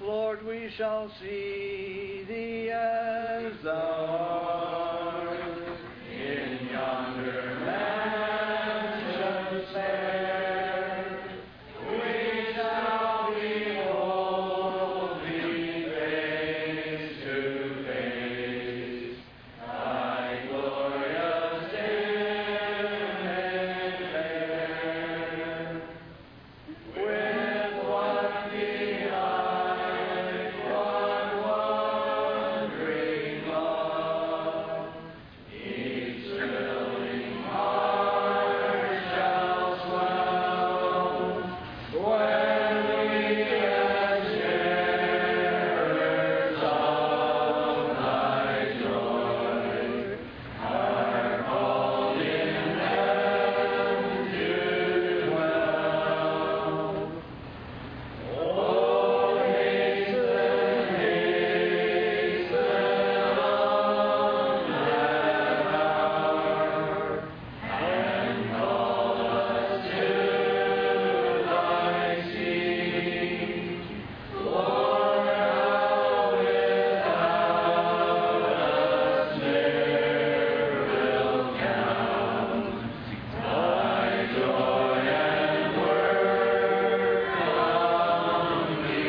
Lord, we shall see thee as thou art in yonder mansions fair. We shall behold thee face to face, thy glorious image there. With one behind, one wondering love, each thrilling heart shall swell, when we as sharers of thy joy are called in heaven to dwell. Oh, hasten, hasten on that hour, and call us to thy seat. Lord, how without us ne'er will count thy joy and work on me.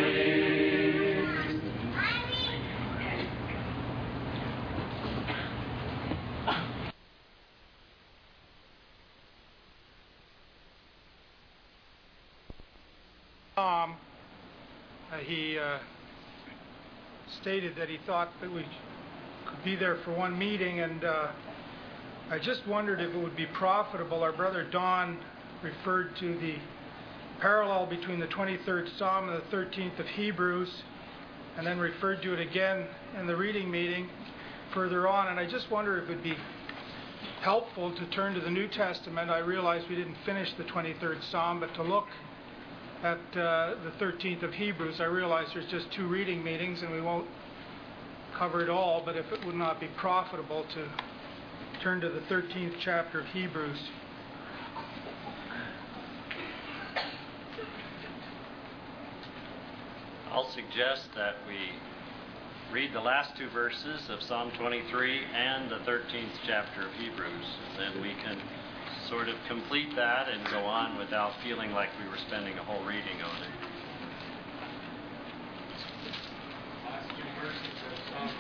He stated that he thought that we could be there for one meeting, and I just wondered if it would be profitable. Our brother Don referred to the parallel between the 23rd Psalm and the 13th of Hebrews, and then referred to it again in the reading meeting further on, and I just wonder if it would be helpful to turn to the New Testament. I realize we didn't finish the 23rd Psalm, but to look at the 13th of Hebrews. I realize there's just 2 reading meetings and we won't cover it all, but if it would not be profitable to turn to the 13th chapter of Hebrews. I'll suggest that we read the last 2 verses of Psalm 23 and the 13th chapter of Hebrews. Then we can sort of complete that and go on without feeling like we were spending a whole reading on it. Last 2 verses of Psalm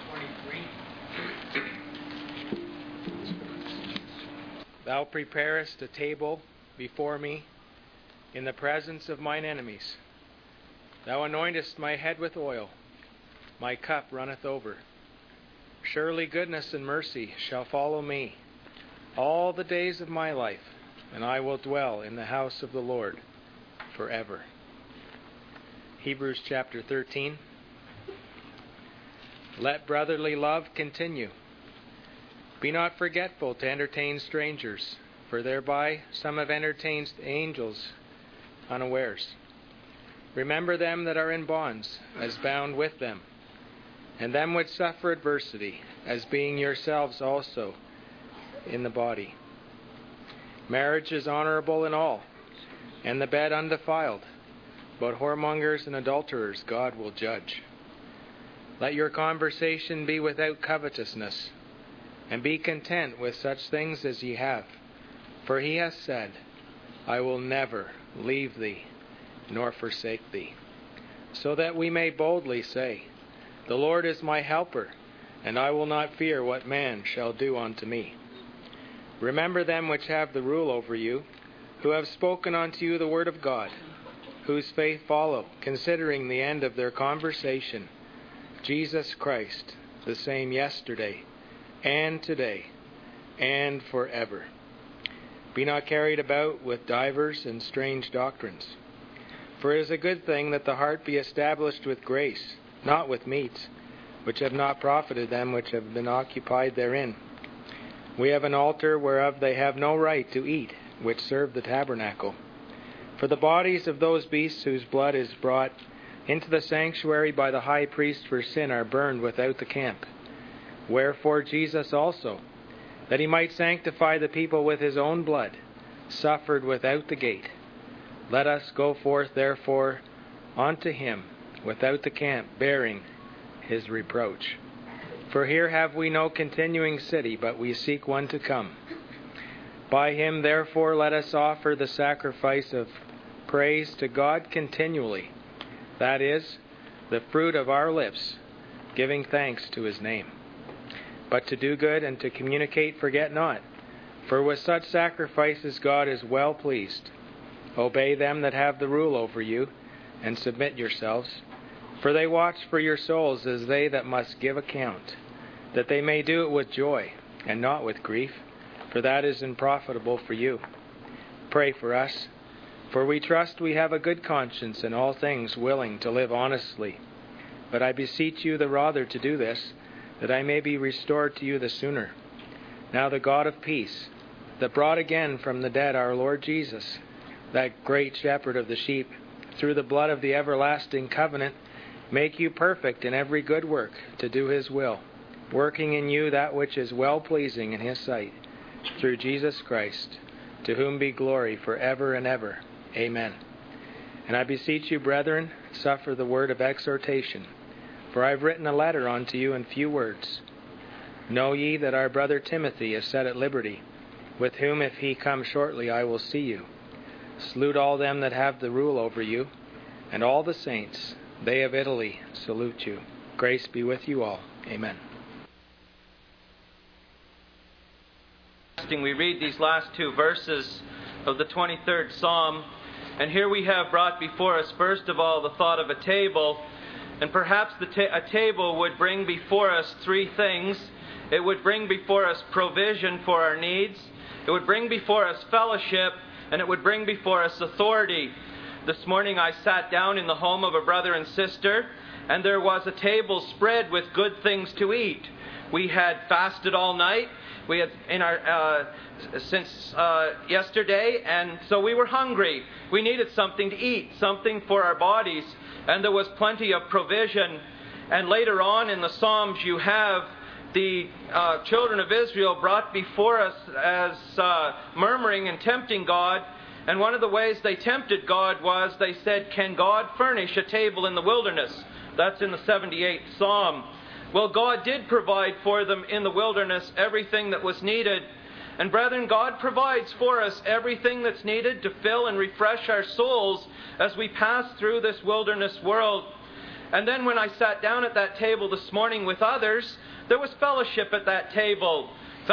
23. Thou preparest a table before me in the presence of mine enemies. Thou anointest my head with oil. My cup runneth over. Surely goodness and mercy shall follow me all the days of my life, and I will dwell in the house of the Lord forever. Hebrews chapter 13. Let brotherly love continue. Be not forgetful to entertain strangers, for thereby some have entertained angels unawares. Remember them that are in bonds, as bound with them, and them which suffer adversity, as being yourselves also in the body. Marriage is honorable in all, and the bed undefiled, but whoremongers and adulterers God will judge. Let your conversation be without covetousness, and be content with such things as ye have. For he hath said, I will never leave thee, nor forsake thee. So that we may boldly say, The Lord is my helper, and I will not fear what man shall do unto me. Remember them which have the rule over you, who have spoken unto you the word of God, whose faith follow, considering the end of their conversation, Jesus Christ, the same yesterday, and today, and forever. Be not carried about with divers and strange doctrines. For it is a good thing that the heart be established with grace, not with meats, which have not profited them which have been occupied therein. We have an altar whereof they have no right to eat, which serve the tabernacle. For the bodies of those beasts whose blood is brought into the sanctuary by the high priest for sin are burned without the camp. Wherefore Jesus also, that he might sanctify the people with his own blood, suffered without the gate. Let us go forth therefore unto him without the camp, bearing his reproach. For here have we no continuing city, but we seek one to come. By him, therefore, let us offer the sacrifice of praise to God continually, that is, the fruit of our lips, giving thanks to his name. But to do good and to communicate forget not, for with such sacrifices God is well pleased. Obey them that have the rule over you, and submit yourselves, for they watch for your souls as they that must give account, that they may do it with joy, and not with grief, for that is unprofitable for you. Pray for us, for we trust we have a good conscience in all things, willing to live honestly. But I beseech you the rather to do this, that I may be restored to you the sooner. Now the God of peace, that brought again from the dead our Lord Jesus, that great shepherd of the sheep, through the blood of the everlasting covenant, make you perfect in every good work to do his will, working in you that which is well-pleasing in his sight, through Jesus Christ, to whom be glory forever and ever. Amen. And I beseech you, brethren, suffer the word of exhortation, for I have written a letter unto you in few words. Know ye that our brother Timothy is set at liberty, with whom if he come shortly I will see you. Salute all them that have the rule over you, and all the saints. They of Italy salute you. Grace be with you all. Amen. We read these last two verses of the 23rd Psalm, and here we have brought before us, first of all, the thought of a table. And perhaps a table would bring before us three things. It would bring before us provision for our needs. It would bring before us fellowship. And it would bring before us authority. This morning I sat down in the home of a brother and sister, and there was a table spread with good things to eat. We had fasted all night. We had since yesterday, and so we were hungry. We needed something to eat, something for our bodies, and there was plenty of provision. And later on in the Psalms, you have the children of Israel brought before us as murmuring and tempting God. And one of the ways they tempted God was they said, "Can God furnish a table in the wilderness?" That's in the 78th Psalm. Well, God did provide for them in the wilderness everything that was needed. And brethren, God provides for us everything that's needed to fill and refresh our souls as we pass through this wilderness world. And then when I sat down at that table this morning with others, there was fellowship at that table.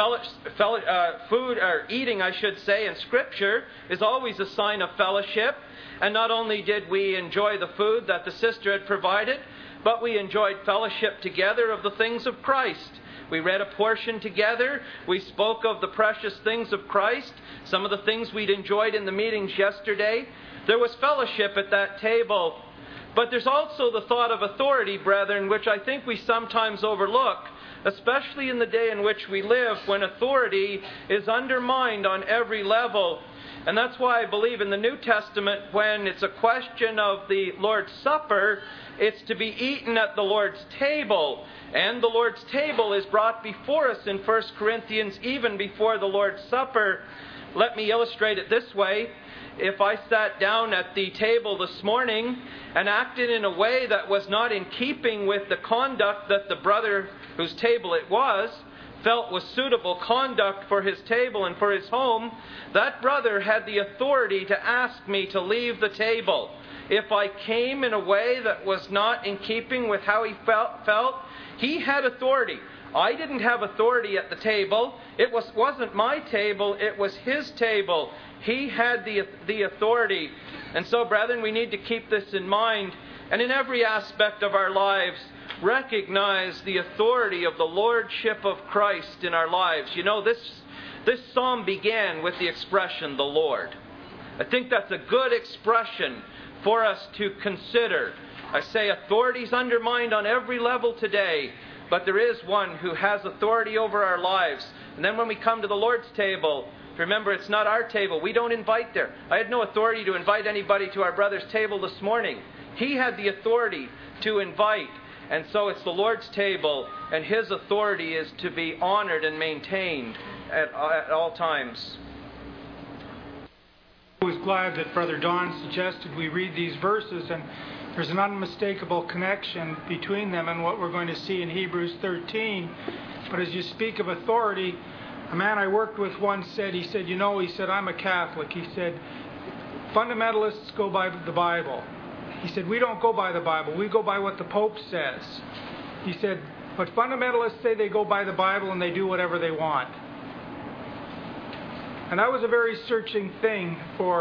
Food, or eating, I should say, in Scripture is always a sign of fellowship. And not only did we enjoy the food that the sister had provided, but we enjoyed fellowship together of the things of Christ. We read a portion together. We spoke of the precious things of Christ, some of the things we'd enjoyed in the meetings yesterday. There was fellowship at that table. But there's also the thought of authority, brethren, which I think we sometimes overlook, especially in the day in which we live, when authority is undermined on every level. And that's why I believe in the New Testament, when it's a question of the Lord's Supper, it's to be eaten at the Lord's table. And the Lord's table is brought before us in 1 Corinthians, even before the Lord's Supper. Let me illustrate it this way. If I sat down at the table this morning and acted in a way that was not in keeping with the conduct that the brother whose table it was felt was suitable conduct for his table and for his home, that brother had the authority to ask me to leave the table. If I came in a way that was not in keeping with how he felt, he had authority. I didn't have authority at the table. It wasn't my table, it was his table. He had the authority. And so, brethren, we need to keep this in mind. And in every aspect of our lives, recognize the authority of the Lordship of Christ in our lives. You know, this psalm began with the expression, the Lord. I think that's a good expression for us to consider. I say authority's undermined on every level today, but there is one who has authority over our lives. And then when we come to the Lord's table, remember, it's not our table. We don't invite there. I had no authority to invite anybody to our brother's table this morning. He had the authority to invite. And so it's the Lord's table, and His authority is to be honored and maintained at all times. I was glad that Brother Don suggested we read these verses, and There's an unmistakable connection between them and what we're going to see in Hebrews 13. But as you speak of authority, a man I worked with once said, he said, I'm a Catholic. He said, fundamentalists go by the Bible. He said, we don't go by the Bible. We go by what the Pope says. He said, but fundamentalists say they go by the Bible and they do whatever they want. And that was a very searching thing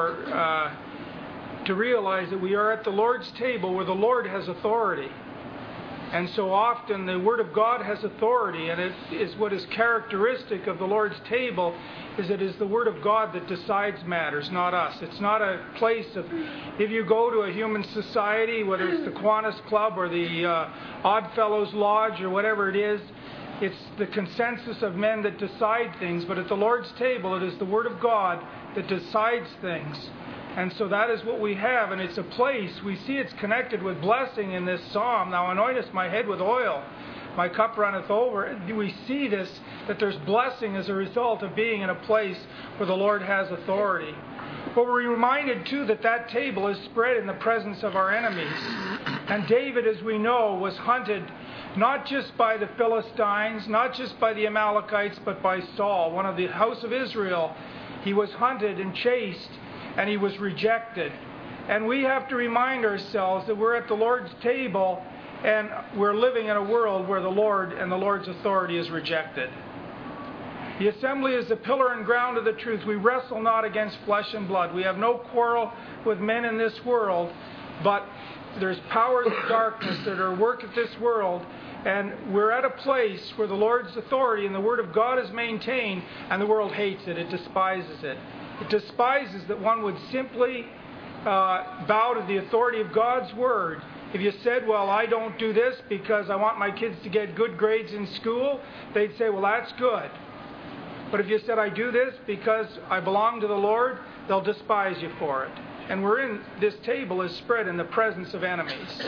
to realize that we are at the Lord's table where the Lord has authority. And so often the Word of God has authority, and it is what is characteristic of the Lord's table is it is the Word of God that decides matters, not us. It's not a place of, if you go to a human society, whether it's the Kiwanis Club or the Oddfellows Lodge or whatever it is, it's the consensus of men that decide things, but at the Lord's table it is the Word of God that decides things. And so that is what we have, and it's a place, we see it's connected with blessing in this psalm. Now anointest my head with oil, my cup runneth over. We see this, that there's blessing as a result of being in a place where the Lord has authority. But we're reminded too that that table is spread in the presence of our enemies. And David, as we know, was hunted not just by the Philistines, not just by the Amalekites, but by Saul, one of the house of Israel. He was hunted and chased, and he was rejected. And we have to remind ourselves that we're at the Lord's table and we're living in a world where the Lord and the Lord's authority is rejected. The assembly is the pillar and ground of the truth. We wrestle not against flesh and blood. We have no quarrel with men in this world, but there's powers of darkness that are at work at this world, and we're at a place where the Lord's authority and the Word of God is maintained, and the world hates it. It despises it. It despises that one would simply bow to the authority of God's Word. If you said, well, I don't do this because I want my kids to get good grades in school, they'd say, well, that's good. But if you said, I do this because I belong to the Lord, they'll despise you for it. And this table is spread in the presence of enemies.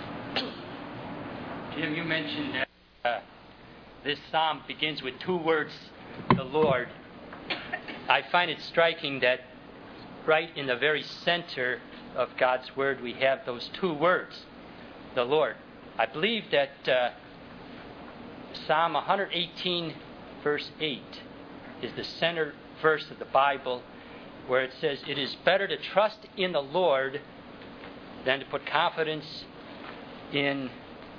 Jim, you mentioned that this psalm begins with two words, the Lord. I find it striking that right in the very center of God's Word we have those two words, the Lord. I believe that Psalm 118 verse 8 is the center verse of the Bible, where it says, it is better to trust in the Lord than to put confidence in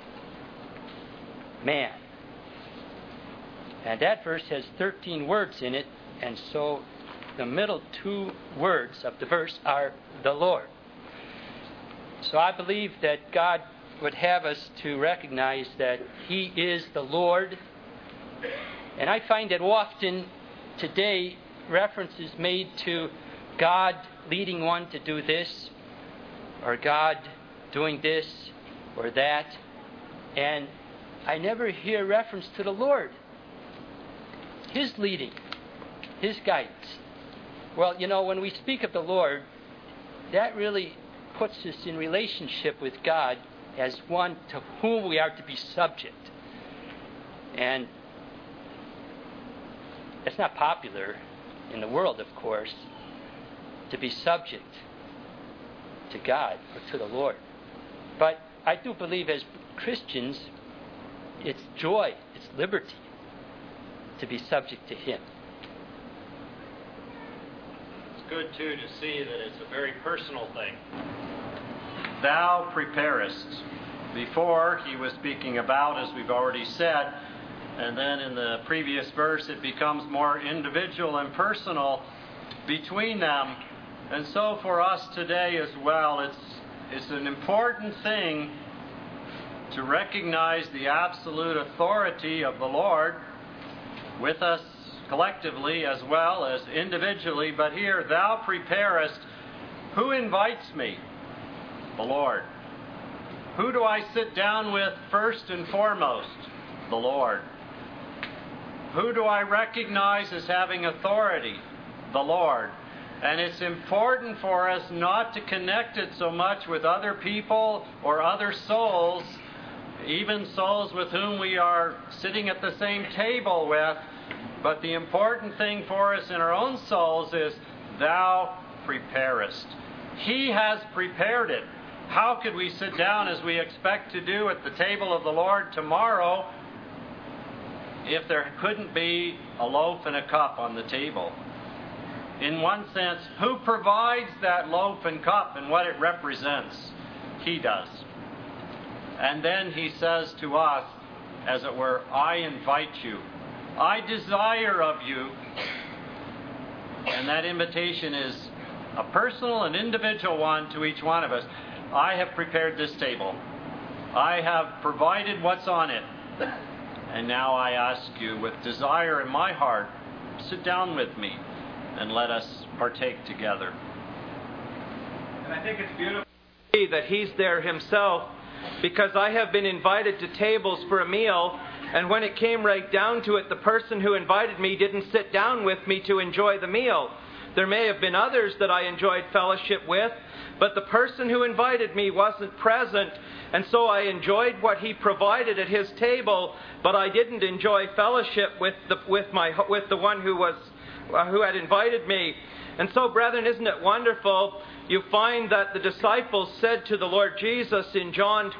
man. And that verse has 13 words in it, and so the middle two words of the verse are the Lord. So I believe that God would have us to recognize that He is the Lord. And I find that often today reference is made to God leading one to do this, or God doing this or that, and I never hear reference to the Lord, His leading, His guidance. Well, when we speak of the Lord, that really puts us in relationship with God as one to whom we are to be subject. And it's not popular in the world, of course, to be subject to God or to the Lord. But I do believe as Christians, it's joy, it's liberty to be subject to Him. It's good, too, to see that it's a very personal thing. Thou preparest. Before, he was speaking about, as we've already said, and then in the previous verse it becomes more individual and personal between them. And so for us today as well, it's an important thing to recognize the absolute authority of the Lord with us collectively as well as individually. But here, thou preparest. Who invites me? The Lord. Who do I sit down with first and foremost? The Lord. Who do I recognize as having authority? The Lord. And it's important for us not to connect it so much with other people or other souls, even souls with whom we are sitting at the same table with. But the important thing for us in our own souls is, thou preparest. He has prepared it. how could we sit down as we expect to do at the table of the Lord tomorrow if there couldn't be a loaf and a cup on the table? In one sense, who provides that loaf and cup and what it represents? He does. And then he says to us, as it were, I invite you. I desire of you. And that invitation is a personal and individual one to each one of us. I have prepared this table. I have provided what's on it. And now I ask you, with desire in my heart, sit down with me and let us partake together. And I think it's beautiful that he's there himself, because I have been invited to tables for a meal, and when it came right down to it, the person who invited me didn't sit down with me to enjoy the meal. There may have been others that I enjoyed fellowship with, but the person who invited me wasn't present, and so I enjoyed what he provided at his table, but I didn't enjoy fellowship with the one who had invited me. And so, brethren, isn't it wonderful? You find that the disciples said to the Lord Jesus in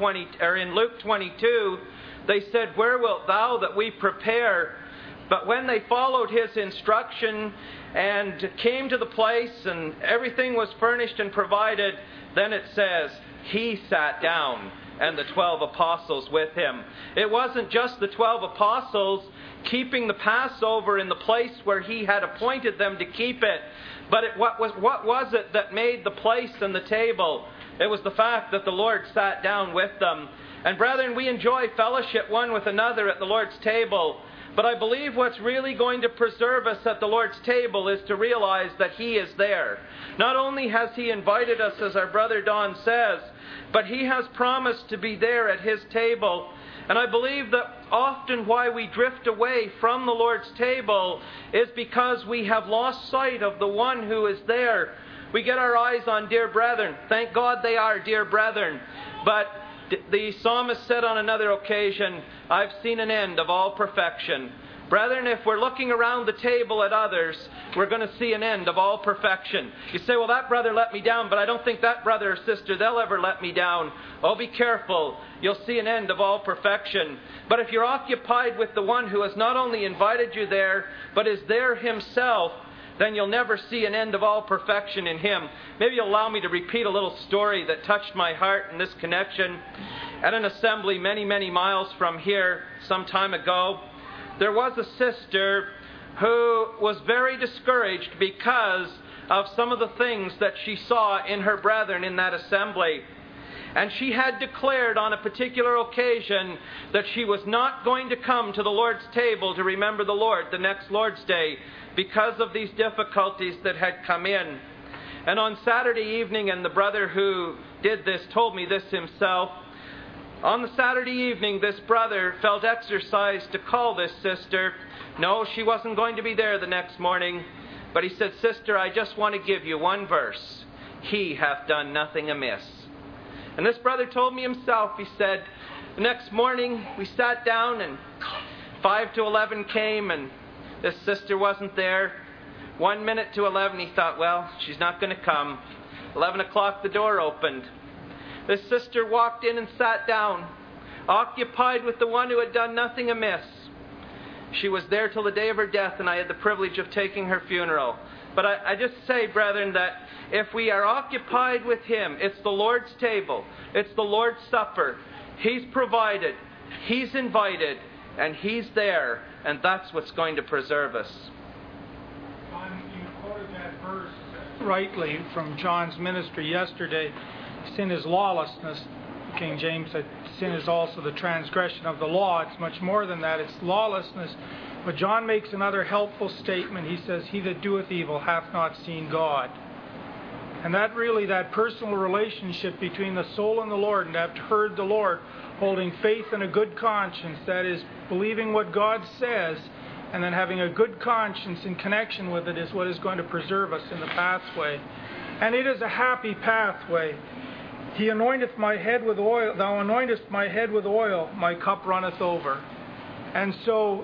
Luke 22, they said, "Where wilt thou that we prepare?" But when they followed his instruction and came to the place and everything was furnished and provided, then it says, he sat down and the 12 apostles with him. It wasn't just the 12 apostles keeping the Passover in the place where he had appointed them to keep it, but what was it that made the place and the table? It was the fact that the Lord sat down with them. And brethren, we enjoy fellowship one with another at the Lord's table. But I believe what's really going to preserve us at the Lord's table is to realize that He is there. Not only has He invited us, as our brother Don says, but He has promised to be there at His table. And I believe that often why we drift away from the Lord's table is because we have lost sight of the one who is there. We get our eyes on dear brethren. Thank God they are dear brethren. But the psalmist said on another occasion, I've seen an end of all perfection. Brethren, if we're looking around the table at others, we're going to see an end of all perfection. You say, well, that brother let me down, but I don't think that brother or sister, they'll ever let me down. Oh, be careful. You'll see an end of all perfection. But if you're occupied with the one who has not only invited you there, but is there himself, then you'll never see an end of all perfection in Him. Maybe you'll allow me to repeat a little story that touched my heart in this connection. At an assembly many, many miles from here, some time ago, there was a sister who was very discouraged because of some of the things that she saw in her brethren in that assembly. And she had declared on a particular occasion that she was not going to come to the Lord's table to remember the Lord the next Lord's Day, because of these difficulties that had come in. And on Saturday evening, and the brother who did this told me this himself, on the Saturday evening, this brother felt exercised to call this sister. No, she wasn't going to be there the next morning. But he said, Sister, I just want to give you one verse. He hath done nothing amiss. And this brother told me himself, he said, the next morning we sat down and 5 to 11 came and this sister wasn't there. 1 minute to 11, he thought, well, she's not going to come. 11 o'clock, the door opened. This sister walked in and sat down, occupied with the one who had done nothing amiss. She was there till the day of her death, and I had the privilege of taking her funeral. But I just say, brethren, that if we are occupied with Him, it's the Lord's table, it's the Lord's supper. He's provided, He's invited, and He's there, and that's what's going to preserve us. John, you quoted that verse rightly from John's ministry yesterday. Sin is lawlessness. King James said sin is also the transgression of the law. It's much more than that. It's lawlessness. But John makes another helpful statement. He says, He that doeth evil hath not seen God. And that personal relationship between the soul and the Lord, and to have heard the Lord, holding faith and a good conscience, that is, believing what God says, and then having a good conscience in connection with it, is what is going to preserve us in the pathway. And it is a happy pathway. He anointeth my head with oil. Thou anointest my head with oil. My cup runneth over. And so,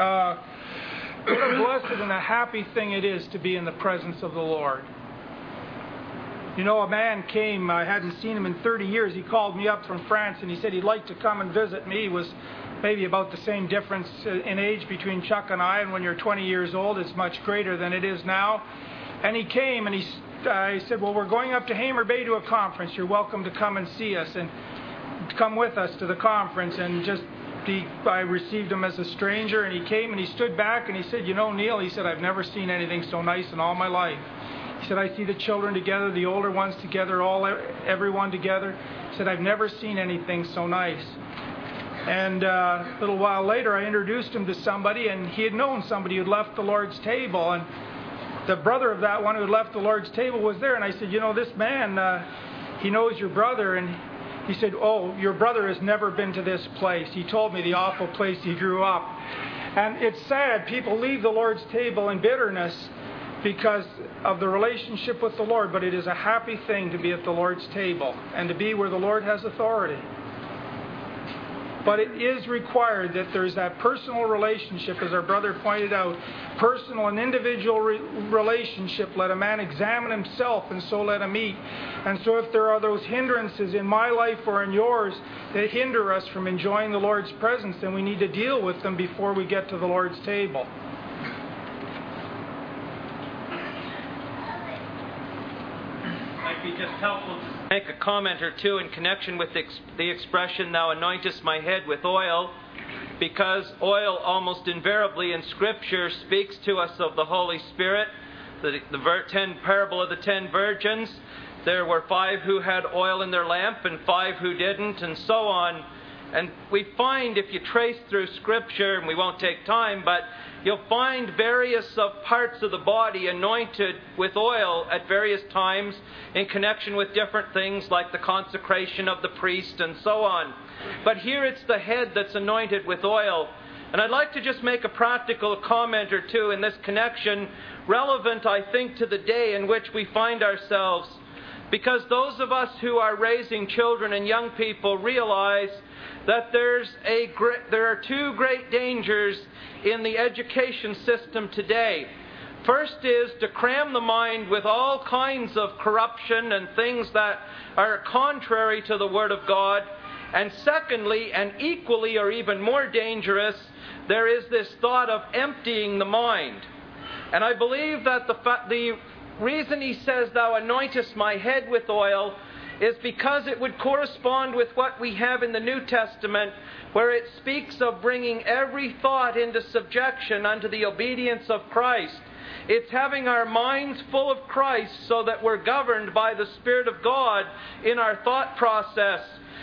what a blessed and a happy thing it is to be in the presence of the Lord. You know, a man came, I hadn't seen him in 30 years. He called me up from France and he said he'd like to come and visit me. He was maybe about the same difference in age between Chuck and I, and when you're 20 years old, it's much greater than it is now. And he came and he said, well, we're going up to Hamer Bay to a conference. You're welcome to come and see us and come with us to the conference. And I received him as a stranger, and he came and he stood back and he said, you know, Neil, he said, I've never seen anything so nice in all my life. He said, I see the children together, the older ones together, everyone together. He said, I've never seen anything so nice. And a little while later, I introduced him to somebody, and he had known somebody who'd left the Lord's table. And the brother of that one who had left the Lord's table was there. And I said, you know, this man, he knows your brother. And he said, oh, your brother has never been to this place. He told me the awful place he grew up. And it's sad. People leave the Lord's table in bitterness because of the relationship with the Lord. But it is a happy thing to be at the Lord's table and to be where the Lord has authority. But it is required that there's that personal relationship, as our brother pointed out, personal and individual relationship. Let a man examine himself, and so let him eat. And so if there are those hindrances in my life or in yours that hinder us from enjoying the Lord's presence, then we need to deal with them before we get to the Lord's table. Might be just helpful to make a comment or two in connection with the expression, thou anointest my head with oil, because oil almost invariably in Scripture speaks to us of the Holy Spirit. The parable of the 10 virgins, there were 5 who had oil in their lamp and 5 who didn't, and so on. And we find, if you trace through Scripture, and we won't take time, but you'll find various parts of the body anointed with oil at various times in connection with different things like the consecration of the priest and so on. But here it's the head that's anointed with oil. And I'd like to just make a practical comment or two in this connection, relevant, I think, to the day in which we find ourselves. Because those of us who are raising children and young people realize that there are 2 great dangers in the education system today. First is to cram the mind with all kinds of corruption and things that are contrary to the Word of God. And secondly, and equally or even more dangerous, there is this thought of emptying the mind. And I believe that the reason he says, thou anointest my head with oil, is because it would correspond with what we have in the New Testament, where it speaks of bringing every thought into subjection unto the obedience of Christ. It's having our minds full of Christ so that we're governed by the Spirit of God in our thought process.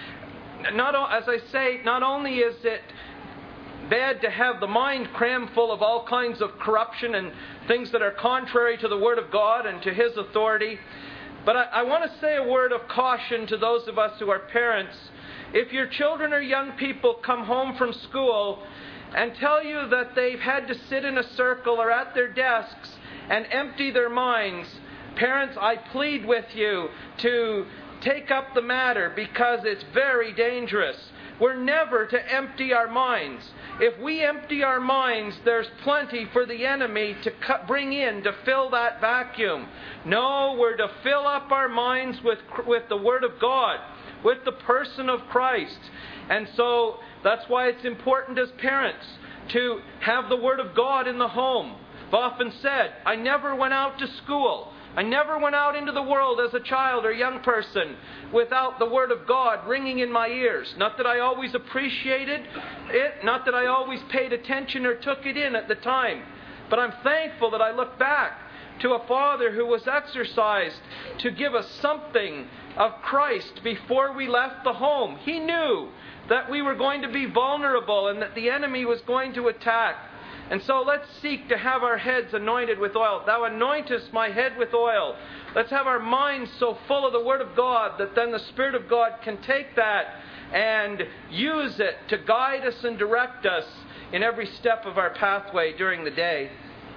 As I say, not only is it bad to have the mind crammed full of all kinds of corruption and things that are contrary to the Word of God and to His authority, but I want to say a word of caution to those of us who are parents. If your children or young people come home from school and tell you that they've had to sit in a circle or at their desks and empty their minds, parents, I plead with you to take up the matter, because it's very dangerous. We're never to empty our minds. If we empty our minds, there's plenty for the enemy to bring in to fill that vacuum. No, we're to fill up our minds with the Word of God, with the person of Christ. And so that's why it's important as parents to have the Word of God in the home. I've often said, I never went out to school. I never went out into the world as a child or young person without the Word of God ringing in my ears. Not that I always appreciated it, not that I always paid attention or took it in at the time. But I'm thankful that I look back to a father who was exercised to give us something of Christ before we left the home. He knew that we were going to be vulnerable and that the enemy was going to attack. And so let's seek to have our heads anointed with oil. Thou anointest my head with oil. Let's have our minds so full of the Word of God that then the Spirit of God can take that and use it to guide us and direct us in every step of our pathway during the day.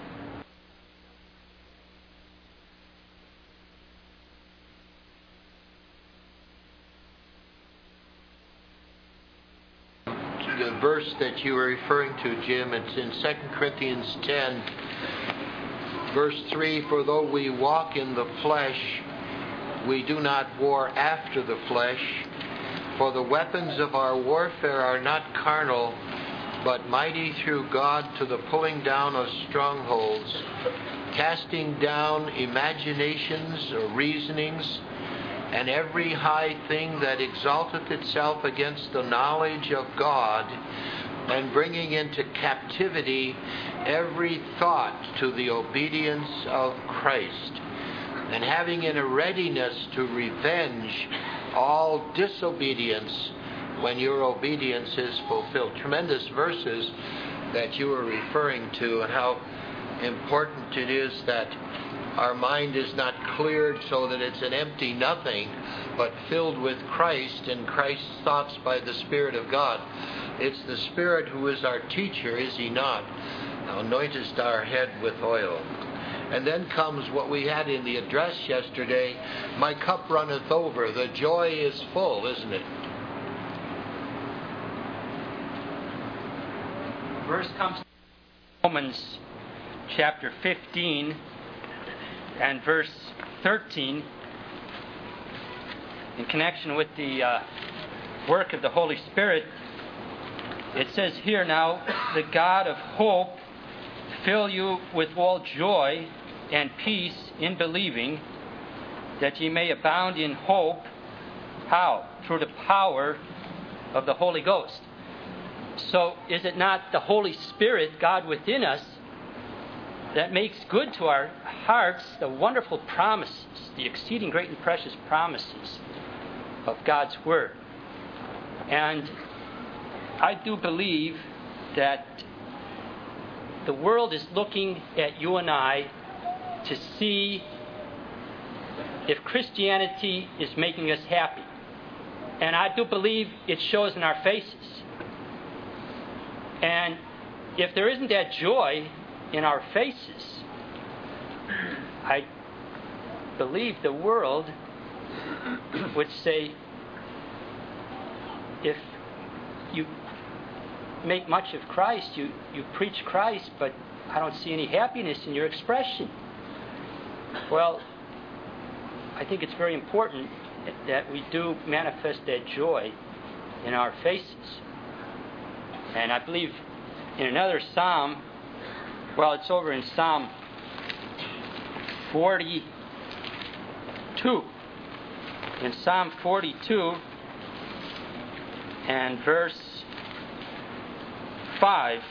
The verse that you were referring to, Jim, it's in 2 Corinthians 10, verse 3, for though we walk in the flesh, we do not war after the flesh, for the weapons of our warfare are not carnal, but mighty through God to the pulling down of strongholds, casting down imaginations or reasonings, and every high thing that exalteth itself against the knowledge of God, and bringing into captivity every thought to the obedience of Christ, and having in a readiness to revenge all disobedience when your obedience is fulfilled. Tremendous verses that you were referring to, and how important it is that our mind is not cleared so that it's an empty nothing, but filled with Christ and Christ's thoughts by the Spirit of God. It's the Spirit who is our teacher, is He not? Thou anointest our head with oil. And then comes what we had in the address yesterday, my cup runneth over. The joy is full, isn't it? Verse comes from Romans chapter 15 and verse 13 in connection with the work of the Holy Spirit. It says here, now, the God of hope fill you with all joy and peace in believing, that ye may abound in hope. How? Through the power of the Holy Ghost. So is it not the Holy Spirit, God within us, that makes good to our hearts the wonderful promises, the exceeding great and precious promises of God's Word? And I do believe that the world is looking at you and I to see if Christianity is making us happy. And I do believe it shows in our faces. And if there isn't that joy in our faces, I believe the world would say, if you make much of Christ, you preach Christ, but I don't see any happiness in your expression. Well, I think it's very important that we do manifest that joy in our faces. And I believe in another psalm, well, it's over in Psalm 42. In Psalm 42 and verse 5,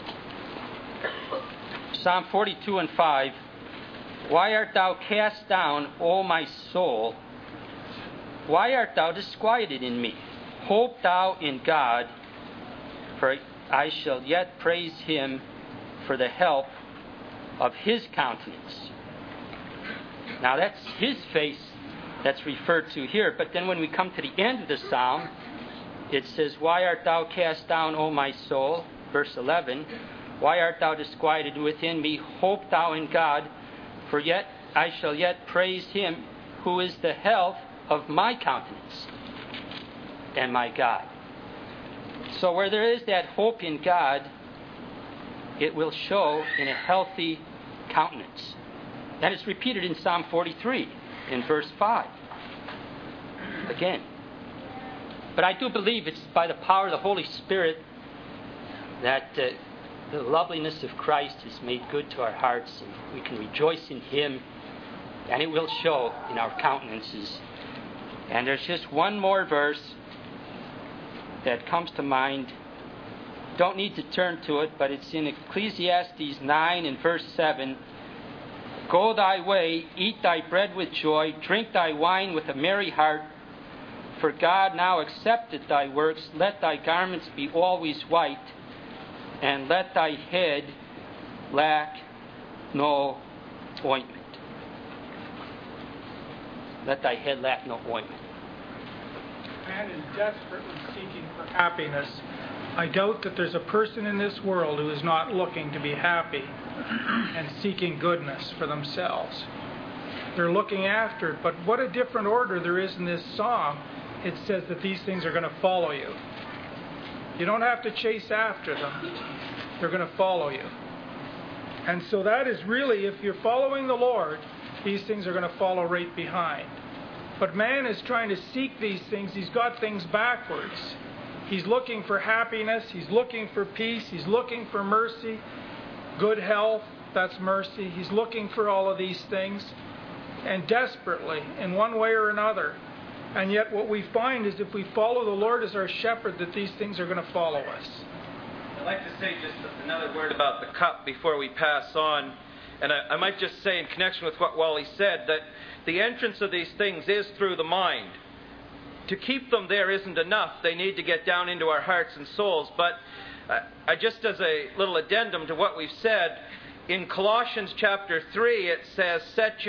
Psalm 42 and 5, why art thou cast down, O my soul? Why art thou disquieted in me? Hope thou in God, for I shall yet praise Him for the help of His countenance. Now that's His face that's referred to here. But then when we come to the end of the psalm, it says, why art thou cast down, O my soul? Verse 11, why art thou disquieted within me? Hope thou in God, for yet I shall yet praise Him who is the health of my countenance and my God. So where there is that hope in God, it will show in a healthy countenance. That is repeated in Psalm 43 in verse 5. Again. But I do believe it's by the power of the Holy Spirit that the loveliness of Christ is made good to our hearts, and we can rejoice in Him, and it will show in our countenances. And there's just one more verse that comes to mind. Don't need to turn to it, but it's in Ecclesiastes 9 and verse 7. Go thy way, eat thy bread with joy, drink thy wine with a merry heart, for God now accepteth thy works. Let thy garments be always white, and let thy head lack no ointment. Let thy head lack no ointment. Man is desperately seeking for happiness. I doubt that there's a person in this world who is not looking to be happy and seeking goodness for themselves. They're looking after it, but what a different order there is in this psalm. It says that these things are going to follow you. You don't have to chase after them. They're going to follow you. And so that is really, if you're following the Lord, these things are going to follow right behind. But man is trying to seek these things. He's got things backwards. He's looking for happiness. He's looking for peace. He's looking for mercy, good health. That's mercy. He's looking for all of these things, and desperately, in one way or another. And yet what we find is if we follow the Lord as our shepherd, that these things are going to follow us. I'd like to say just another word about the cup before we pass on. And I might just say in connection with what Wally said, that the entrance of these things is through the mind. To keep them there isn't enough. They need to get down into our hearts and souls. But just as a little addendum to what we've said, in Colossians chapter 3 it says,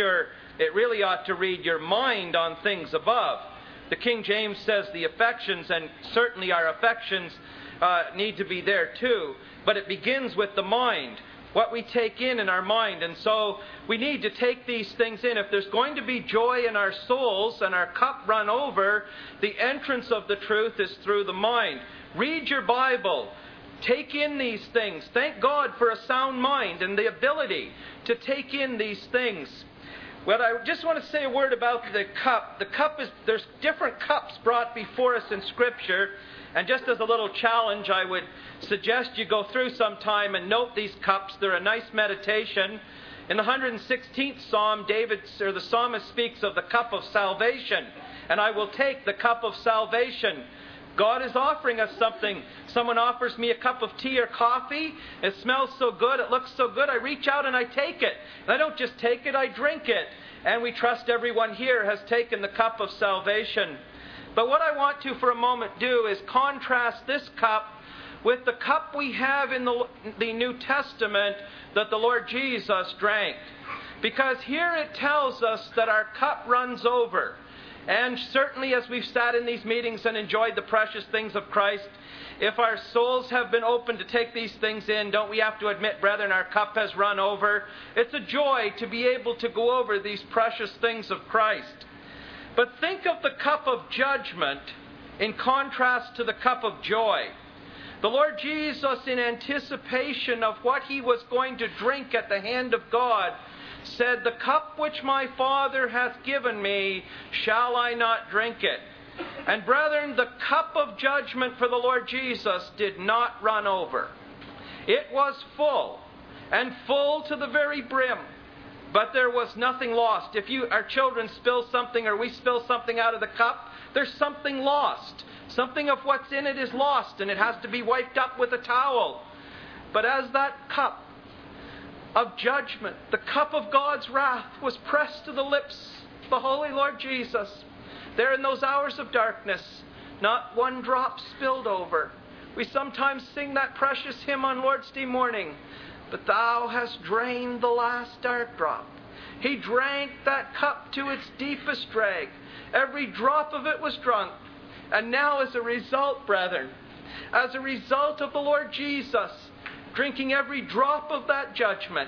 it really ought to read your mind on things above. The King James says the affections, and certainly our affections need to be there too. But it begins with the mind, what we take in our mind. And so we need to take these things in. If there's going to be joy in our souls and our cup run over, the entrance of the truth is through the mind. Read your Bible. Take in these things. Thank God for a sound mind and the ability to take in these things. Well, I just want to say a word about the cup. The cup there's different cups brought before us in Scripture. And just as a little challenge, I would suggest you go through sometime and note these cups. They're a nice meditation. In the 116th Psalm, the psalmist speaks of the cup of salvation. And I will take the cup of salvation. God is offering us something. Someone offers me a cup of tea or coffee. It smells so good. It looks so good. I reach out and I take it. And I don't just take it, I drink it. And we trust everyone here has taken the cup of salvation. But what I want to for a moment do is contrast this cup with the cup we have in the New Testament that the Lord Jesus drank. Because here it tells us that our cup runs over. And certainly as we've sat in these meetings and enjoyed the precious things of Christ, if our souls have been open to take these things in, don't we have to admit, brethren, our cup has run over? It's a joy to be able to go over these precious things of Christ. But think of the cup of judgment in contrast to the cup of joy. The Lord Jesus, in anticipation of what He was going to drink at the hand of God, said, the cup which my Father hath given me, shall I not drink it? And brethren, the cup of judgment for the Lord Jesus did not run over. It was full, and full to the very brim. But there was nothing lost. If our children spill something or we spill something out of the cup, there's something lost. Something of what's in it is lost, and it has to be wiped up with a towel. But as that cup of judgment, the cup of God's wrath, was pressed to the lips of the Holy Lord Jesus, there in those hours of darkness, not one drop spilled over. We sometimes sing that precious hymn on Lord's Day morning, but Thou hast drained the last dark drop. He drank that cup to its deepest drag. Every drop of it was drunk. And now as a result, brethren, as a result of the Lord Jesus drinking every drop of that judgment,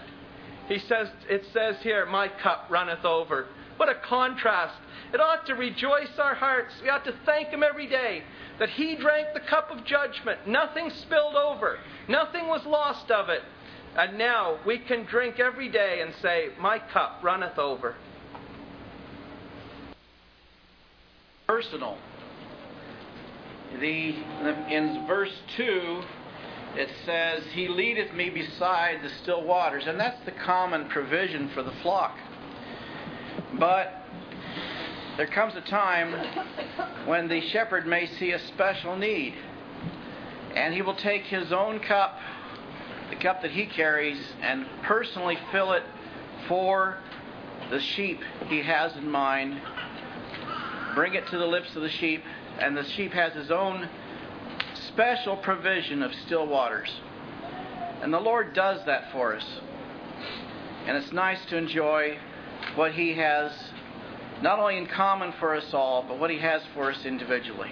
it says here, my cup runneth over. What a contrast. It ought to rejoice our hearts. We ought to thank Him every day that He drank the cup of judgment. Nothing spilled over. Nothing was lost of it. And now we can drink every day and say, my cup runneth over. Personal. In verse 2, it says, He leadeth me beside the still waters. And that's the common provision for the flock. But there comes a time when the shepherd may see a special need. And he will take his own cup, the cup that he carries, and personally fill it for the sheep he has in mind. Bring it to the lips of the sheep, and the sheep has his own special provision of still waters. And the Lord does that for us. And it's nice to enjoy what He has, not only in common for us all, but what He has for us individually.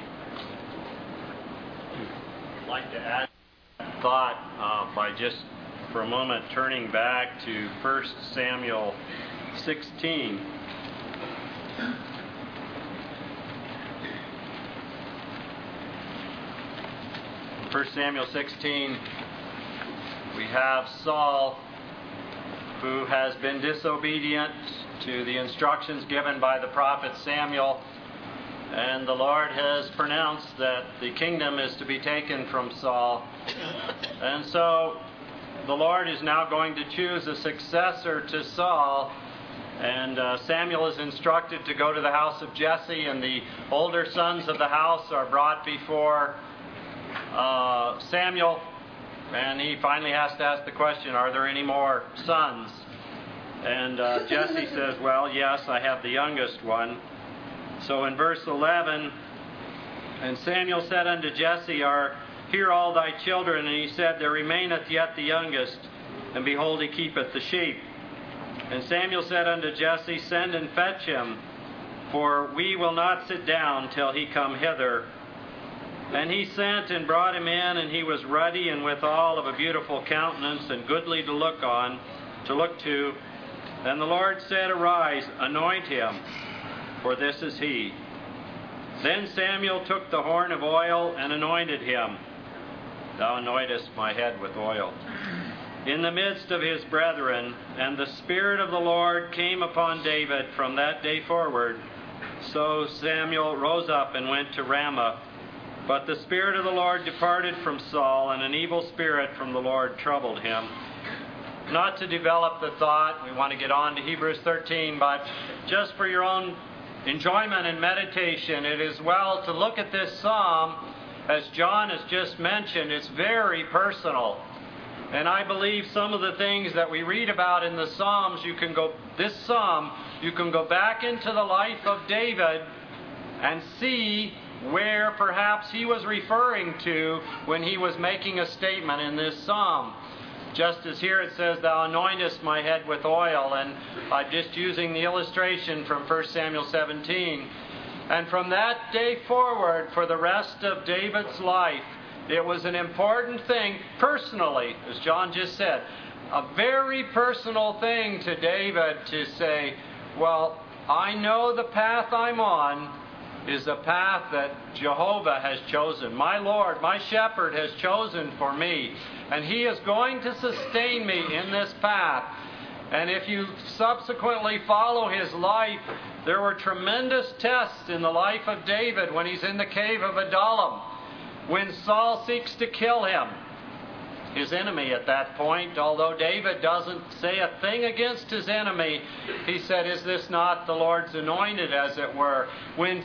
I'd like to add a thought by just for a moment turning back to 1 Samuel 16. 1 Samuel 16, we have Saul, who has been disobedient to the instructions given by the prophet Samuel. And the Lord has pronounced that the kingdom is to be taken from Saul. And so the Lord is now going to choose a successor to Saul. And Samuel is instructed to go to the house of Jesse, and the older sons of the house are brought before Samuel. And he finally has to ask the question, are there any more sons? And Jesse says, well, yes, I have the youngest one. So in verse 11, and Samuel said unto Jesse, Are here all thy children? And he said, There remaineth yet the youngest, and behold, he keepeth the sheep. And Samuel said unto Jesse, Send and fetch him, for we will not sit down till he come hither. And he sent and brought him in, and he was ruddy and withal of a beautiful countenance, and goodly to look to. And the Lord said, Arise, anoint him, for this is he. Then Samuel took the horn of oil and anointed him. Thou anointest my head with oil. In the midst of his brethren, and the Spirit of the Lord came upon David from that day forward. So Samuel rose up and went to Ramah. But the Spirit of the Lord departed from Saul, and an evil spirit from the Lord troubled him. Not to develop the thought, we want to get on to Hebrews 13, but just for your own enjoyment and meditation, it is well to look at this psalm. As John has just mentioned, it's very personal. And I believe some of the things that we read about in the Psalms, you can go back into the life of David and see where perhaps he was referring to when he was making a statement in this psalm. Just as here it says, Thou anointest my head with oil, and I'm just using the illustration from 1 Samuel 17. And from that day forward, for the rest of David's life, it was an important thing personally, as John just said, a very personal thing to David to say, well, I know the path I'm on is a path that Jehovah has chosen. My Lord, my shepherd has chosen for me. And he is going to sustain me in this path. And if you subsequently follow his life, there were tremendous tests in the life of David when he's in the cave of Adullam. When Saul seeks to kill him, his enemy at that point, although David doesn't say a thing against his enemy, he said, Is this not the Lord's anointed, as it were? When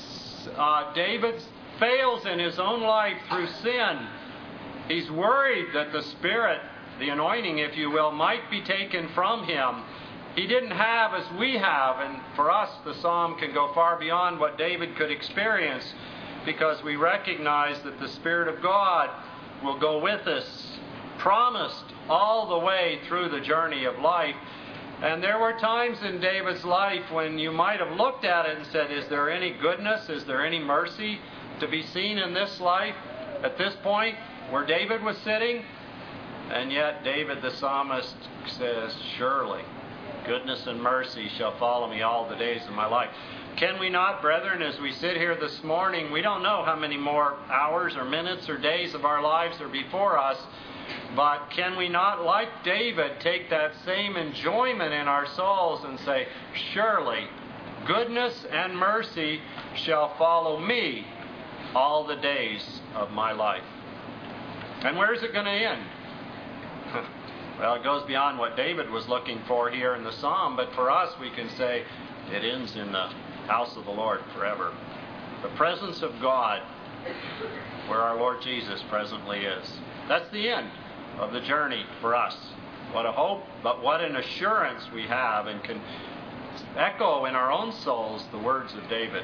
David fails in his own life through sin, he's worried that the Spirit, the anointing, if you will, might be taken from him. He didn't have as we have, and for us the psalm can go far beyond what David could experience, because we recognize that the Spirit of God will go with us, promised all the way through the journey of life. And there were times in David's life when you might have looked at it and said, Is there any goodness, is there any mercy to be seen in this life at this point where David was sitting? And yet David the psalmist says, Surely goodness and mercy shall follow me all the days of my life. Can we not, brethren, as we sit here this morning, we don't know how many more hours or minutes or days of our lives are before us, but can we not, like David, take that same enjoyment in our souls and say, Surely goodness and mercy shall follow me all the days of my life. And where is it going to end? Well, it goes beyond what David was looking for here in the psalm, but for us we can say it ends in the house of the Lord forever. The presence of God, where our Lord Jesus presently is. That's the end of the journey for us. What a hope, but what an assurance we have, and can echo in our own souls the words of David.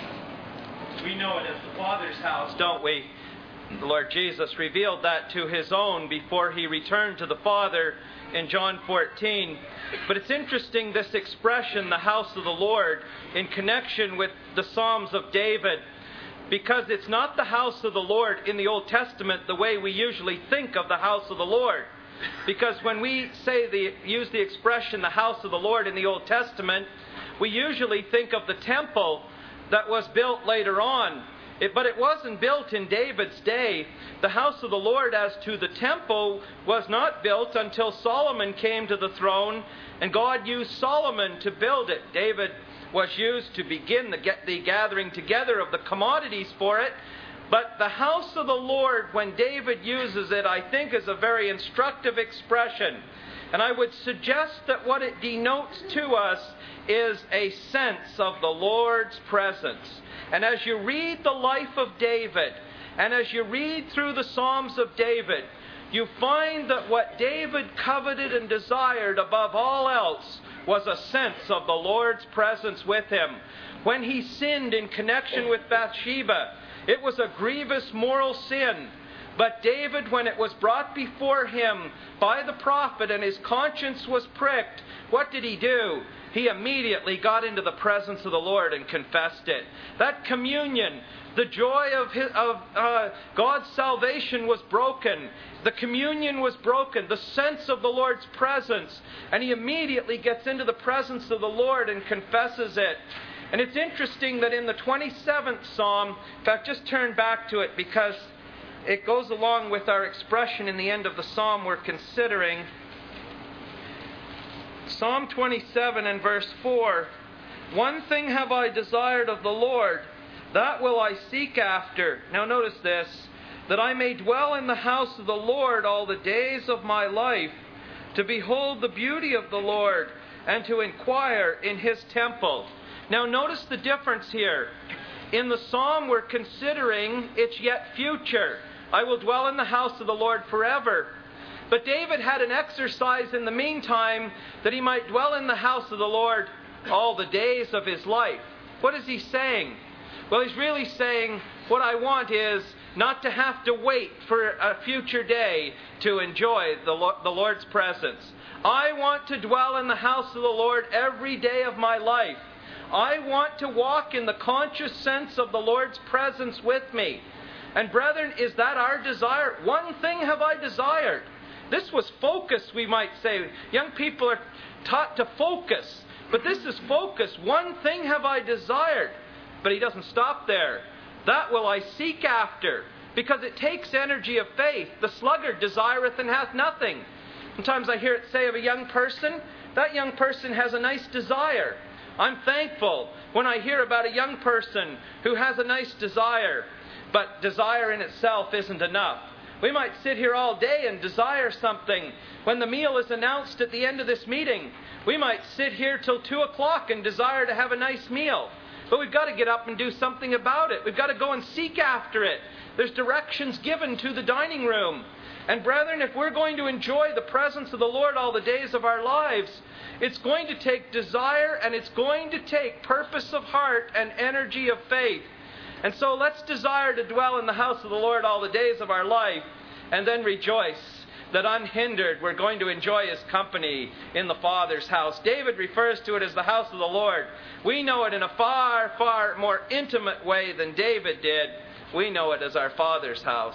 We know it as the Father's house, don't we? The Lord Jesus revealed that to His own before He returned to the Father in John 14. But it's interesting, this expression, the house of the Lord, in connection with the Psalms of David, because it's not the house of the Lord in the Old Testament the way we usually think of the house of the Lord. Because when we use the expression the house of the Lord in the Old Testament, we usually think of the temple that was built later on But it wasn't built in David's day. The house of the Lord as to the temple was not built until Solomon came to the throne, and God used Solomon to build it. David was used to begin the gathering together of the commodities for it. But the house of the Lord, when David uses it, I think is a very instructive expression. And I would suggest that what it denotes to us is a sense of the Lord's presence. And as you read the life of David, and as you read through the Psalms of David, you find that what David coveted and desired above all else was a sense of the Lord's presence with him. When he sinned in connection with Bathsheba, it was a grievous moral sin. But David, when it was brought before him by the prophet and his conscience was pricked, what did he do? He immediately got into the presence of the Lord and confessed it. That communion, the joy of God's salvation was broken. The communion was broken. The sense of the Lord's presence. And he immediately gets into the presence of the Lord and confesses it. And it's interesting that in the 27th Psalm, in fact, just turn back to it because it goes along with our expression in the end of the Psalm we're considering. Psalm 27 and verse 4, "One thing have I desired of the Lord, that will I seek after." Now notice this, "that I may dwell in the house of the Lord all the days of my life, to behold the beauty of the Lord, and to inquire in His temple." Now notice the difference here. In the Psalm we're considering, it's yet future. I will dwell in the house of the Lord forever. But David had an exercise in the meantime that he might dwell in the house of the Lord all the days of his life. What is he saying? Well, he's really saying, what I want is not to have to wait for a future day to enjoy the Lord's presence. I want to dwell in the house of the Lord every day of my life. I want to walk in the conscious sense of the Lord's presence with me. And brethren, is that our desire? One thing have I desired. This was focus, we might say. Young people are taught to focus. But this is focus. One thing have I desired. But he doesn't stop there. That will I seek after. Because it takes energy of faith. The sluggard desireth and hath nothing. Sometimes I hear it say of a young person, that young person has a nice desire. I'm thankful when I hear about a young person who has a nice desire. But desire in itself isn't enough. We might sit here all day and desire something. When the meal is announced at the end of this meeting, we might sit here till 2 o'clock and desire to have a nice meal. But we've got to get up and do something about it. We've got to go and seek after it. There's directions given to the dining room. And brethren, if we're going to enjoy the presence of the Lord all the days of our lives, it's going to take desire and it's going to take purpose of heart and energy of faith. And so let's desire to dwell in the house of the Lord all the days of our life, and then rejoice that unhindered we're going to enjoy His company in the Father's house. David refers to it as the house of the Lord. We know it in a far, far more intimate way than David did. We know it as our Father's house.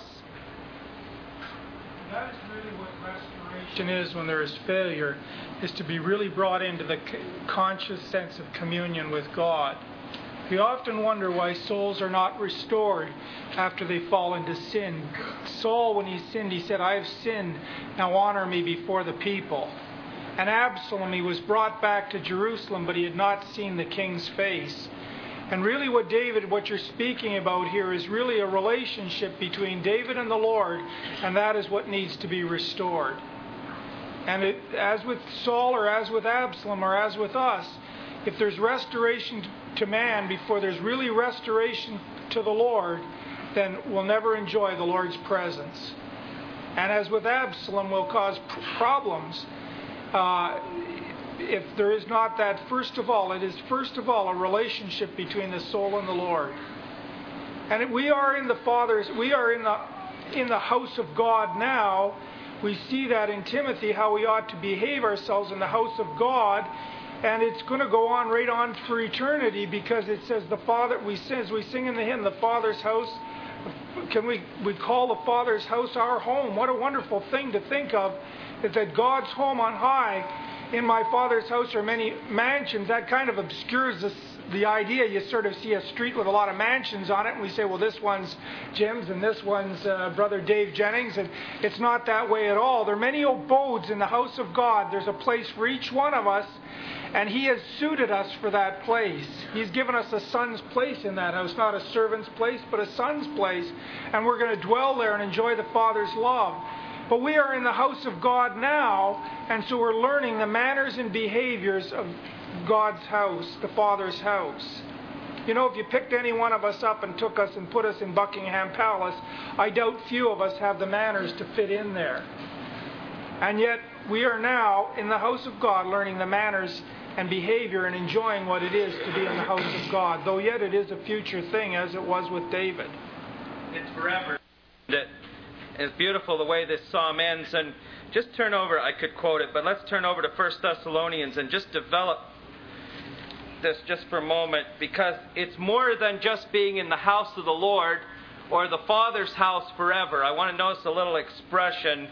That is really what restoration is when there is failure, is to be really brought into the conscious sense of communion with God. We often wonder why souls are not restored after they fall into sin. Saul, when he sinned, he said, "I have sinned, now honor me before the people." And Absalom, he was brought back to Jerusalem, but he had not seen the king's face. And really what you're speaking about here is really a relationship between David and the Lord, and that is what needs to be restored. And as with Saul or as with Absalom or as with us, if there's restoration to man before there's really restoration to the Lord, then we'll never enjoy the Lord's presence. And as with Absalom, will cause problems if there is not that. First of all, it is first of all a relationship between the soul and the Lord. And we are in the house of God now. We see that in Timothy, how we ought to behave ourselves in the house of God. And it's going to go on right on for eternity, because it says the Father, as we sing in the hymn, the Father's house. We call the Father's house our home. What a wonderful thing to think of, is that God's home on high in my Father's house are many mansions, that kind of obscures the idea. You sort of see a street with a lot of mansions on it, and we say, well, this one's Jim's and this one's Brother Dave Jennings, and it's not that way at all. There are many abodes in the house of God. There's a place for each one of us, and He has suited us for that place. He's given us a son's place in that house, not a servant's place, but a son's place, and we're going to dwell there and enjoy the Father's love. But we are in the house of God now, and so we're learning the manners and behaviors of God's house, the Father's house. You know, if you picked any one of us up and took us and put us in Buckingham Palace, I doubt few of us have the manners to fit in there. And yet, we are now in the house of God learning the manners and behavior and enjoying what it is to be in the house of God, though yet it is a future thing, as it was with David. It's forever. It's beautiful the way this psalm ends. And just turn over, I could quote it, but let's turn over to 1 Thessalonians and just develop this just for a moment, because it's more than just being in the house of the Lord or the Father's house forever. I want to notice a little expression.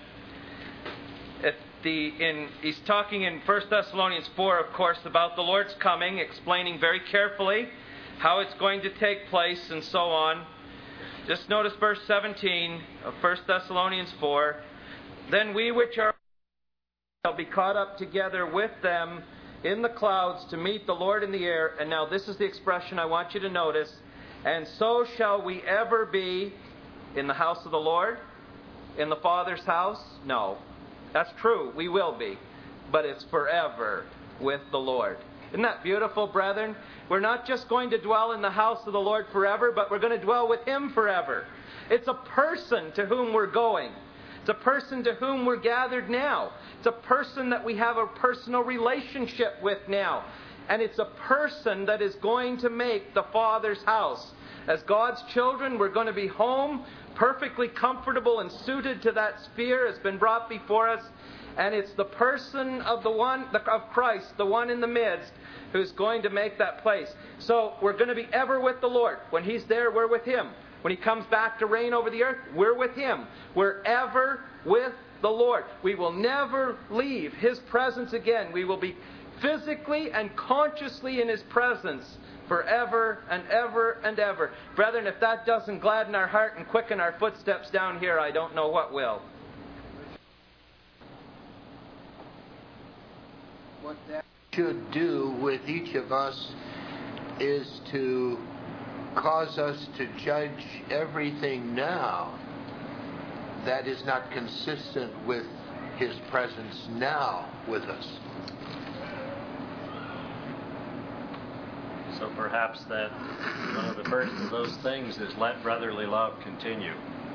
He's talking in 1 Thessalonians 4, of course, about the Lord's coming, explaining very carefully how it's going to take place and so on. Just notice verse 17 of 1 Thessalonians 4. Then we which are shall be caught up together with them in the clouds to meet the Lord in the air. And now this is the expression I want you to notice. And so shall we ever be in the house of the Lord? In the Father's house? No. That's true. We will be. But it's forever with the Lord. Isn't that beautiful, brethren? We're not just going to dwell in the house of the Lord forever, but we're going to dwell with Him forever. It's a person to whom we're going. It's a person to whom we're gathered now. It's a person that we have a personal relationship with now. And it's a person that is going to make the Father's house. As God's children, we're going to be home, perfectly comfortable and suited to that sphere has been brought before us. And it's the person of Christ, the one in the midst, who's going to make that place. So we're going to be ever with the Lord. When He's there, we're with Him. When He comes back to reign over the earth, we're with Him. We're ever with the Lord. We will never leave His presence again. We will be physically and consciously in His presence forever and ever and ever. Brethren, if that doesn't gladden our heart and quicken our footsteps down here, I don't know what will. What that should do with each of us is to cause us to judge everything now that is not consistent with His presence now with us. So perhaps that one of the first of those things is let brotherly love continue.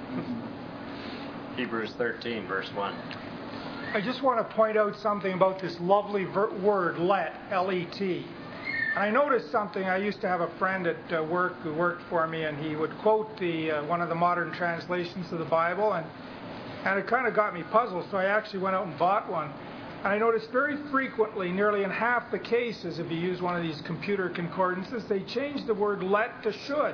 Hebrews 13, verse 1. I just want to point out something about this lovely word, let, L-E-T. And I noticed something. I used to have a friend at work who worked for me, and he would quote one of the modern translations of the Bible, and it kind of got me puzzled, so I actually went out and bought one. And I noticed very frequently, nearly in half the cases, if you use one of these computer concordances, they change the word let to should.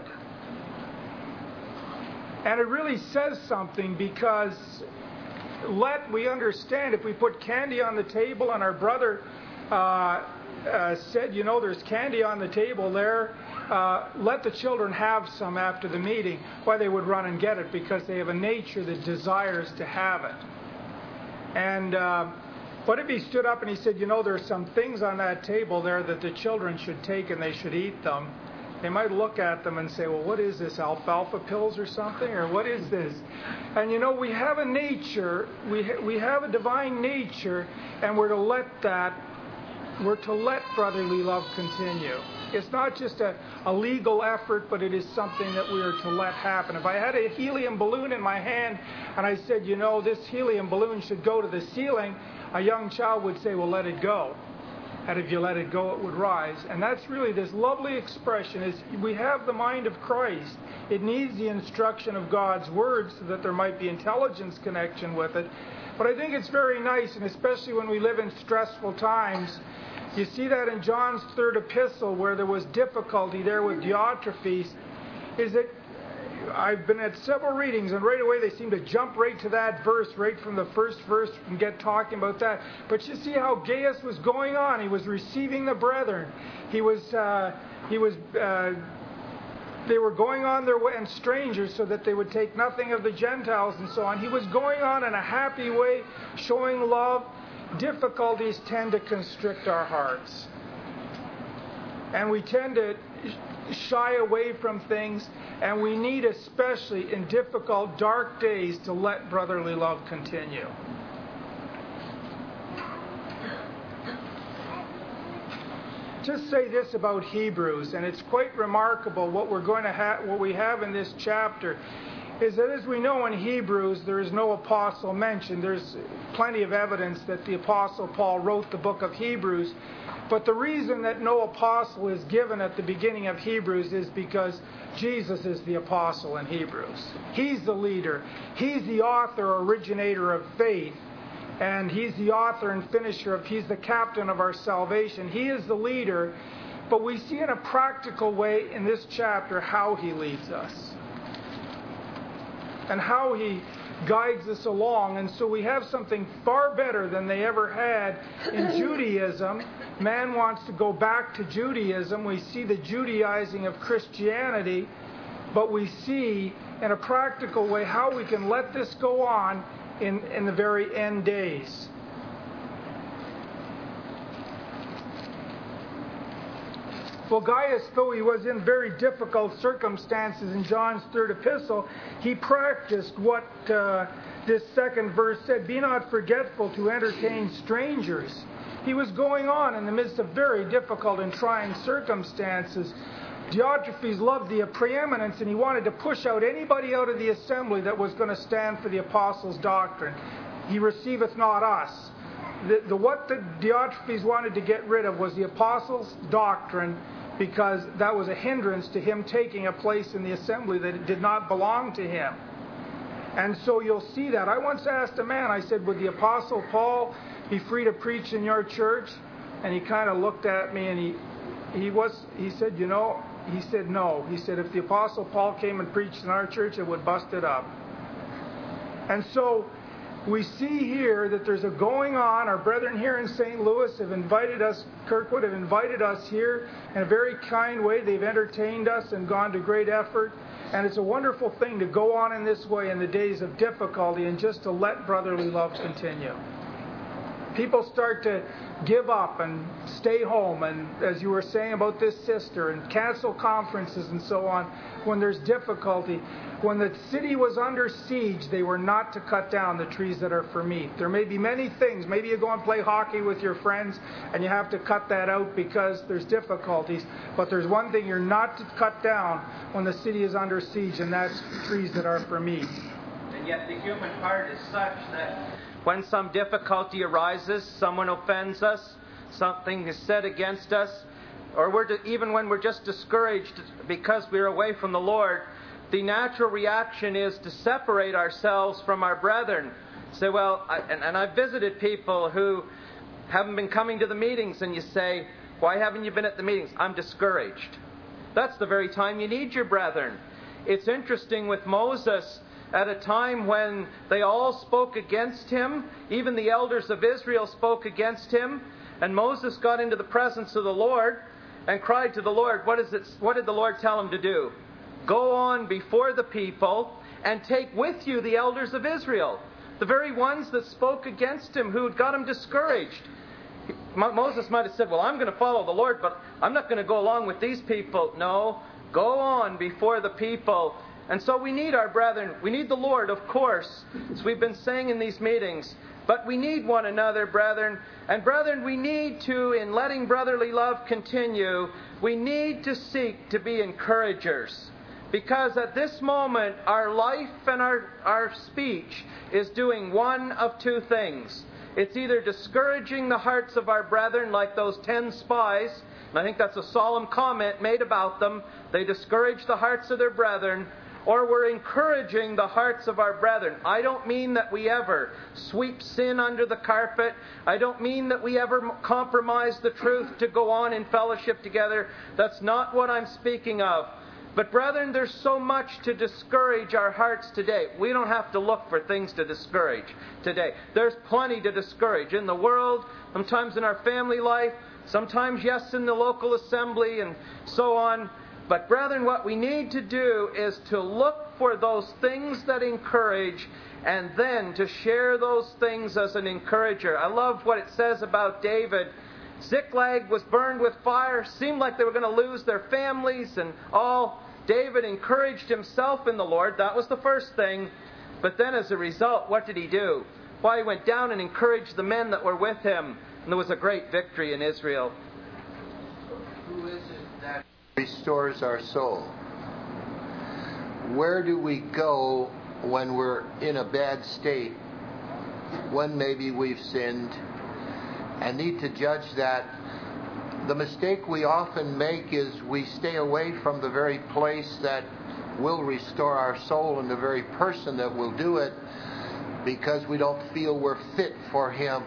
And it really says something, because let, we understand, if we put candy on the table and our brother said, you know, there's candy on the table there, let the children have some after the meeting. Why, they would run and get it, because they have a nature that desires to have it. And but if he stood up and he said, you know, there's some things on that table there that the children should take and they should eat them, they might look at them and say, well, what is this, alfalfa pills or something? Or what is this? And you know, we have a nature, we have a divine nature, and we're to let brotherly love continue. It's not just a legal effort, but it is something that we are to let happen. If I had a helium balloon in my hand and I said, you know, this helium balloon should go to the ceiling, a young child would say, well, let it go. And if you let it go, it would rise. And that's really this lovely expression, is we have the mind of Christ. It needs the instruction of God's Word so that there might be intelligence connection with it. But I think it's very nice, and especially when we live in stressful times. You see that in John's third epistle, where there was difficulty there with Diotrephes, is that I've been at several readings, and right away they seem to jump right to that verse, right from the first verse, and get talking about that. But you see how Gaius was going on. He was receiving the brethren. They were going on their way, and strangers, so that they would take nothing of the Gentiles and so on. He was going on in a happy way, showing love. Difficulties tend to constrict our hearts. And we tend to shy away from things, and we need, especially in difficult, dark days, to let brotherly love continue. Just say this about Hebrews, and it's quite remarkable what we have in this chapter, is that as we know in Hebrews there is no apostle mentioned. There's plenty of evidence that the apostle Paul wrote the book of Hebrews. But the reason that no apostle is given at the beginning of Hebrews is because Jesus is the apostle in Hebrews. He's the leader. He's the author, originator of faith. And he's the author and finisher he's the captain of our salvation. He is the leader. But we see in a practical way in this chapter how he leads us. And how he guides us along. And so we have something far better than they ever had in Judaism. Man wants to go back to Judaism. We see the Judaizing of Christianity, but we see in a practical way how we can let this go on in the very end days. Well, Gaius, though he was in very difficult circumstances in John's third epistle, he practiced what this second verse said, "Be not forgetful to entertain strangers." He was going on in the midst of very difficult and trying circumstances. Diotrephes loved the preeminence, and he wanted to push out anybody out of the assembly that was going to stand for the apostles' doctrine. He receiveth not us. What the Diotrephes wanted to get rid of was the apostles' doctrine, because that was a hindrance to him taking a place in the assembly that did not belong to him. And so you'll see that. I once asked a man, I said, would the apostle Paul be free to preach in your church? And he kind of looked at me, and he said, no. He said, if the apostle Paul came and preached in our church, it would bust it up. And so we see here that there's a going on. Our brethren here in St. Louis have invited us, Kirkwood have invited us here in a very kind way. They've entertained us and gone to great effort. And it's a wonderful thing to go on in this way in the days of difficulty and just to let brotherly love continue. People start to give up and stay home, and as you were saying about this sister, and cancel conferences and so on when there's difficulty. When the city was under siege, they were not to cut down the trees that are for meat. There may be many things. Maybe you go and play hockey with your friends and you have to cut that out because there's difficulties. But there's one thing you're not to cut down when the city is under siege, and that's trees that are for meat. And yet the human heart is such that when some difficulty arises, someone offends us, something is said against us, or even when we're just discouraged because we're away from the Lord, the natural reaction is to separate ourselves from our brethren. Say, well, I've visited people who haven't been coming to the meetings, and you say, why haven't you been at the meetings? I'm discouraged. That's the very time you need your brethren. It's interesting with Moses, at a time when they all spoke against him, even the elders of Israel spoke against him, and Moses got into the presence of the Lord and cried to the Lord. What did the Lord tell him to do? Go on before the people and take with you the elders of Israel, the very ones that spoke against him, who had got him discouraged. Moses might have said, well, I'm going to follow the Lord, but I'm not going to go along with these people. No, go on before the people. And so we need our brethren. We need the Lord, of course, as we've been saying in these meetings. But we need one another, brethren. And brethren, we need to, in letting brotherly love continue, we need to seek to be encouragers. Because at this moment, our life and our speech is doing one of two things. It's either discouraging the hearts of our brethren, like those 10 spies, and I think that's a solemn comment made about them. They discourage the hearts of their brethren. Or we're encouraging the hearts of our brethren. I don't mean that we ever sweep sin under the carpet. I don't mean that we ever compromise the truth to go on in fellowship together. That's not what I'm speaking of. But brethren, there's so much to discourage our hearts today. We don't have to look for things to discourage today. There's plenty to discourage in the world, sometimes in our family life, sometimes, yes, in the local assembly and so on. But brethren, what we need to do is to look for those things that encourage and then to share those things as an encourager. I love what it says about David. Ziklag was burned with fire, seemed like they were going to lose their families and all. David encouraged himself in the Lord. That was the first thing. But then as a result, what did he do? Why, he went down and encouraged the men that were with him. And there was a great victory in Israel. Who is it that restores our soul? Where do we go when we're in a bad state? When maybe we've sinned and need to judge that. The mistake we often make is we stay away from the very place that will restore our soul and the very person that will do it because we don't feel we're fit for Him.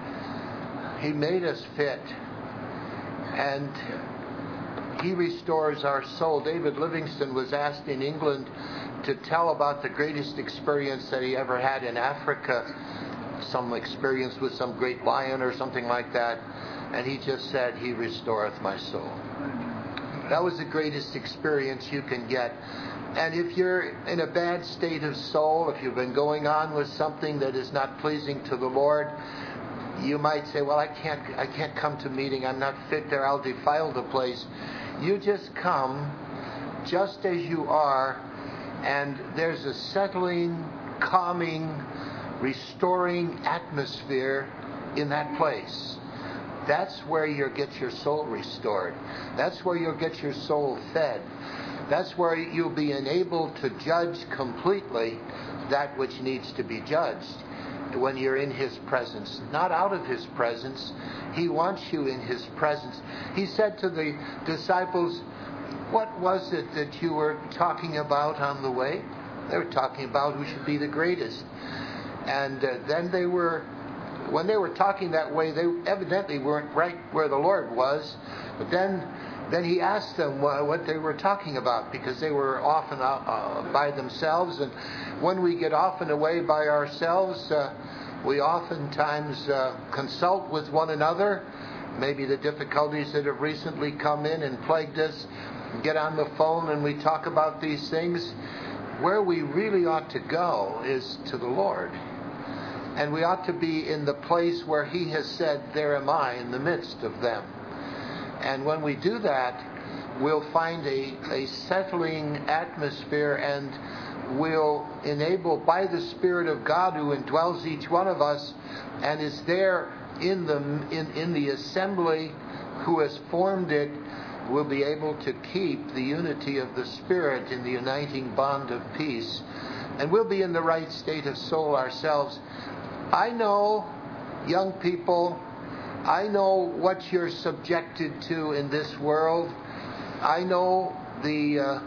He made us fit, and He restores our soul. David Livingstone was asked in England to tell about the greatest experience that he ever had in Africa, some experience with some great lion or something like that. And he just said, He restoreth my soul. That was the greatest experience you can get. And if you're in a bad state of soul, if you've been going on with something that is not pleasing to the Lord, you might say, well, I can't come to meeting. I'm not fit there. I'll defile the place. You just come just as you are, and there's a settling, calming, restoring atmosphere in that place. That's where you'll get your soul restored. That's where you'll get your soul fed. That's where you'll be enabled to judge completely that which needs to be judged when you're in His presence. Not out of His presence. He wants you in His presence. He said to the disciples, what was it that you were talking about on the way? They were talking about who should be the greatest. And then when they were talking that way, they evidently weren't right where the Lord was. But then He asked them what they were talking about, because they were often by themselves. And when we get off and away by ourselves, we oftentimes consult with one another, maybe the difficulties that have recently come in and plagued us, get on the phone and we talk about these things. Where we really ought to go is to the Lord. And we ought to be in the place where He has said, there am I in the midst of them. And when we do that, we'll find a settling atmosphere, and we'll enable by the Spirit of God who indwells each one of us and is there in the assembly, who has formed it, we'll be able to keep the unity of the Spirit in the uniting bond of peace. And we'll be in the right state of soul ourselves. I know, young people, I know what you're subjected to in this world. I know the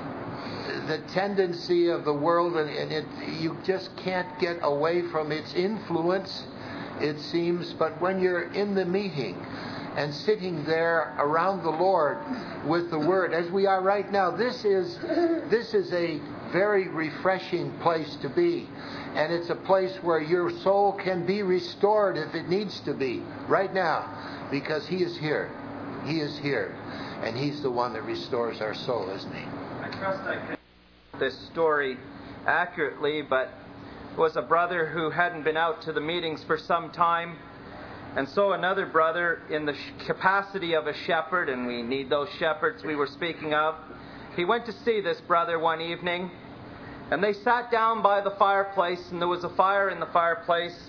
tendency of the world, and you just can't get away from its influence, it seems. But when you're in the meeting and sitting there around the Lord with the Word, as we are right now, this is a very refreshing place to be. And it's a place where your soul can be restored if it needs to be, right now, because He is here. He is here. And He's the one that restores our soul, isn't He? I trust I can this story accurately, but it was a brother who hadn't been out to the meetings for some time. And so another brother, in the capacity of a shepherd, and we need those shepherds we were speaking of, he went to see this brother one evening. And they sat down by the fireplace, and there was a fire in the fireplace.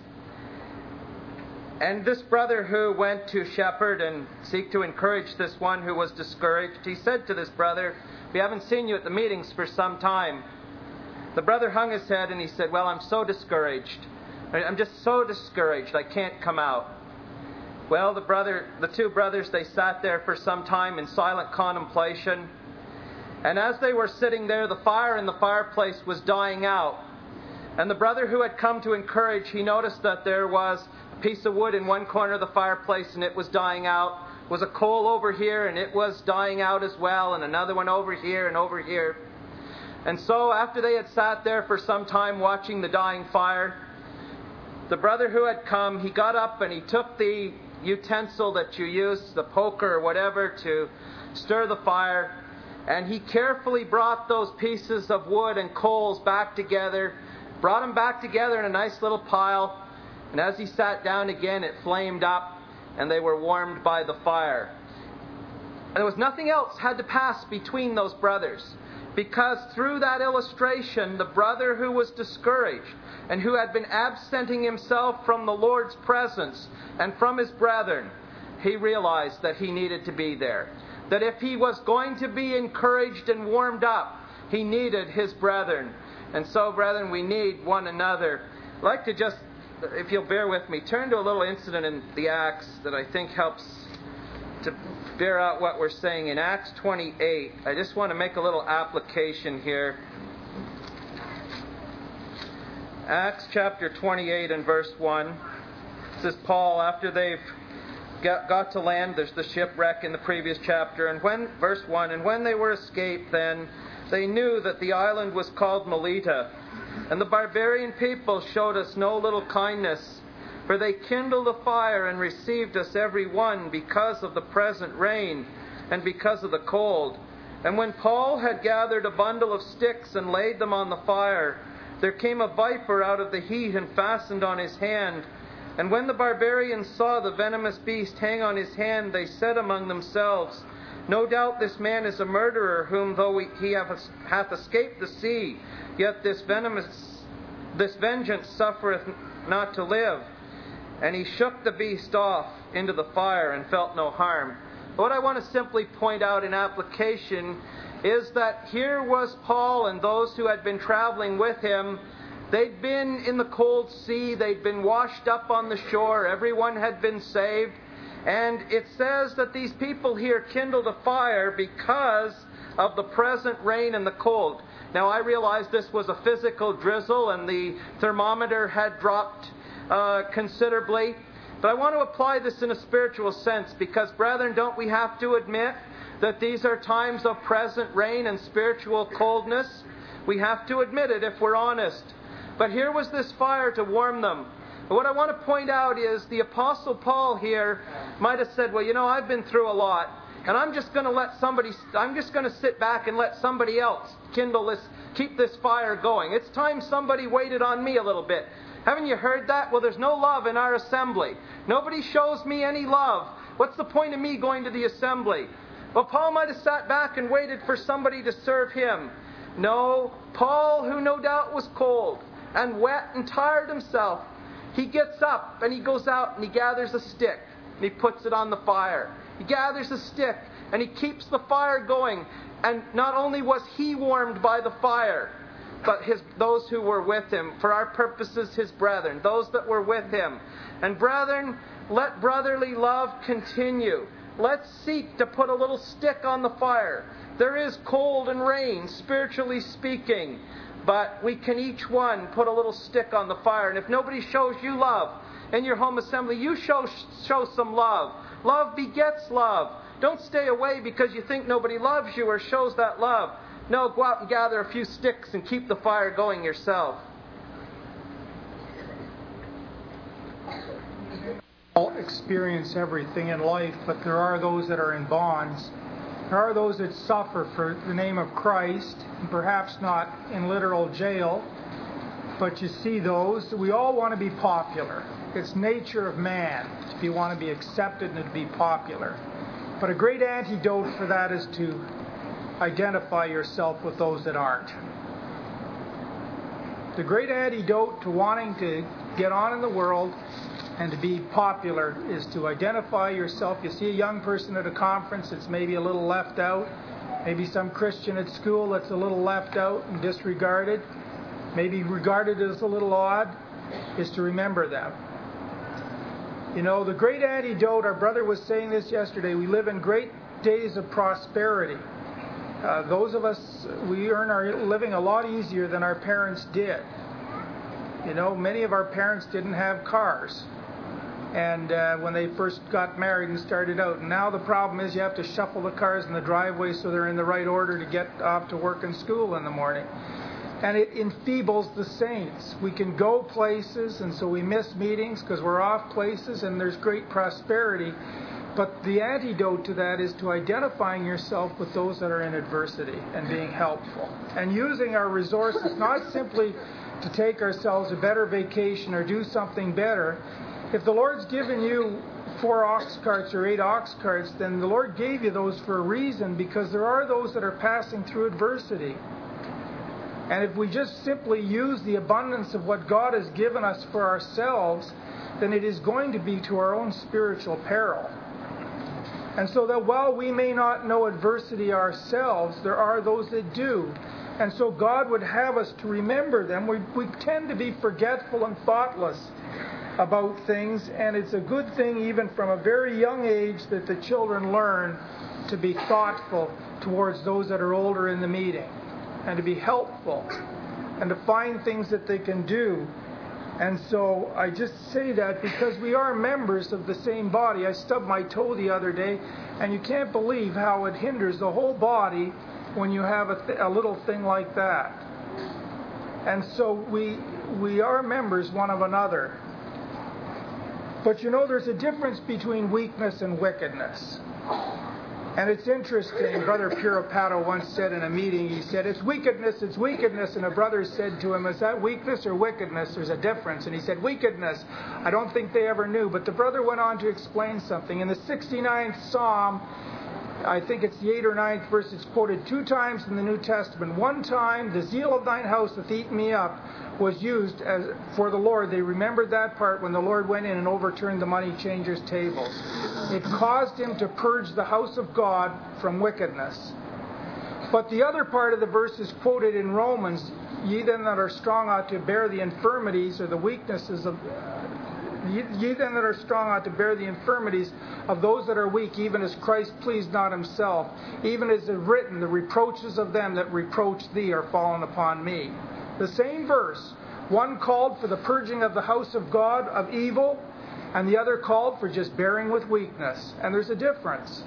And this brother who went to shepherd and seek to encourage this one who was discouraged, he said to this brother, we haven't seen you at the meetings for some time. The brother hung his head and he said, well, I'm so discouraged. I'm just so discouraged, I can't come out. Well, the two brothers, they sat there for some time in silent contemplation. And as they were sitting there, the fire in the fireplace was dying out. And the brother who had come to encourage, he noticed that there was a piece of wood in one corner of the fireplace and it was dying out. was a coal over here, and it was dying out as well, and another one over here and over here. And so after they had sat there for some time watching the dying fire, the brother who had come, he got up and he took the utensil that you use, the poker or whatever, to stir the fire, and he carefully brought those pieces of wood and coals back together, brought them back together in a nice little pile, and as he sat down again, it flamed up, and they were warmed by the fire. And there was nothing else had to pass between those brothers, because through that illustration, the brother who was discouraged and who had been absenting himself from the Lord's presence and from his brethren, he realized that he needed to be there. That if he was going to be encouraged and warmed up, he needed his brethren. And so, brethren, we need one another. I'd like to just, if you'll bear with me, turn to a little incident in the Acts that I think helps to bear out what we're saying. In Acts 28, I just want to make a little application here. Acts chapter 28 and verse 1. This is Paul after they've got to land. There's the shipwreck in the previous chapter. And when, verse 1, and when they were escaped, then they knew that the island was called Melita. And the barbarian people showed us no little kindness, for they kindled a fire and received us every one because of the present rain and because of the cold. And when Paul had gathered a bundle of sticks and laid them on the fire, there came a viper out of the heat and fastened on his hand. And when the barbarians saw the venomous beast hang on his hand, they said among themselves, no doubt this man is a murderer, whom though he hath escaped the sea, yet this vengeance suffereth not to live. And he shook the beast off into the fire and felt no harm. What I want to simply point out in application is that here was Paul and those who had been traveling with him. They'd been in the cold sea. They'd been washed up on the shore. Everyone had been saved. And it says that these people here kindled a fire because of the present rain and the cold. Now, I realize this was a physical drizzle and the thermometer had dropped considerably. But I want to apply this in a spiritual sense because, brethren, don't we have to admit that these are times of present rain and spiritual coldness? We have to admit it if we're honest. But here was this fire to warm them. What I want to point out is the Apostle Paul here might have said, well, you know, I've been through a lot, and I'm just going to sit back and let somebody else keep this fire going. It's time somebody waited on me a little bit. Haven't you heard that? Well, there's no love in our assembly. Nobody shows me any love. What's the point of me going to the assembly? Well, Paul might have sat back and waited for somebody to serve him. No, Paul, who no doubt was cold and wet and tired himself, he gets up and he goes out and he gathers a stick and he puts it on the fire. He gathers a stick and he keeps the fire going. And not only was he warmed by the fire, but those who were with him, for our purposes his brethren, those that were with him. And brethren, let brotherly love continue. Let's seek to put a little stick on the fire. There is cold and rain, spiritually speaking, but we can each one put a little stick on the fire. And if nobody shows you love in your home assembly, you show some love. Love begets love. Don't stay away because you think nobody loves you or shows that love. No, go out and gather a few sticks and keep the fire going yourself. All experience everything in life, but there are those that are in bonds. There are those that suffer for the name of Christ, and perhaps not in literal jail, but you see those. We all want to be popular. It's nature of man to want to be accepted and to be popular. But a great antidote for that is to identify yourself with those that aren't. The great antidote to wanting to get on in the world and to be popular is to identify yourself. You see a young person at a conference that's maybe a little left out, maybe some Christian at school that's a little left out and disregarded, maybe regarded as a little odd, is to remember them. You know, the great antidote, our brother was saying this yesterday, we live in great days of prosperity. Those of us, we earn our living a lot easier than our parents did. You know, many of our parents didn't have cars. and when they first got married and started out. And now the problem is you have to shuffle the cars in the driveway so they're in the right order to get off to work and school in the morning. And it enfeebles the saints. We can go places, and so we miss meetings because we're off places, and there's great prosperity. But the antidote to that is to identifying yourself with those that are in adversity and being helpful. And using our resources, not simply to take ourselves a better vacation or do something better. If the Lord's given you 4 ox carts or 8 ox carts, then the Lord gave you those for a reason, because there are those that are passing through adversity. And if we just simply use the abundance of what God has given us for ourselves, then it is going to be to our own spiritual peril. And so that while we may not know adversity ourselves, there are those that do. And so God would have us to remember them. We tend to be forgetful and thoughtless about things, and it's a good thing even from a very young age that the children learn to be thoughtful towards those that are older in the meeting, and to be helpful, and to find things that they can do. And so I just say that because we are members of the same body. I stubbed my toe the other day, and you can't believe how it hinders the whole body when you have a little thing like that. And so we are members one of another. But you know, there's a difference between weakness and wickedness. And it's interesting, Brother Puripato once said in a meeting, he said, it's wickedness, and a brother said to him, is that weakness or wickedness? There's a difference. And he said, wickedness. I don't think they ever knew. But the brother went on to explain something. In the 69th Psalm, I think it's the 8th or 9th verse, it's quoted 2 times in the New Testament. One time, the zeal of thine house hath eaten me up, was used as for the Lord. They remembered that part when the Lord went in and overturned the money changers' tables. It caused him to purge the house of God from wickedness. But the other part of the verse is quoted in Romans, ye then that are strong ought to bear the infirmities or the weaknesses of ye then that are strong ought to bear the infirmities of those that are weak, even as Christ pleased not himself. Even as it is written, the reproaches of them that reproach thee are fallen upon me. The same verse, one called for the purging of the house of God of evil, and the other called for just bearing with weakness. And there's a difference.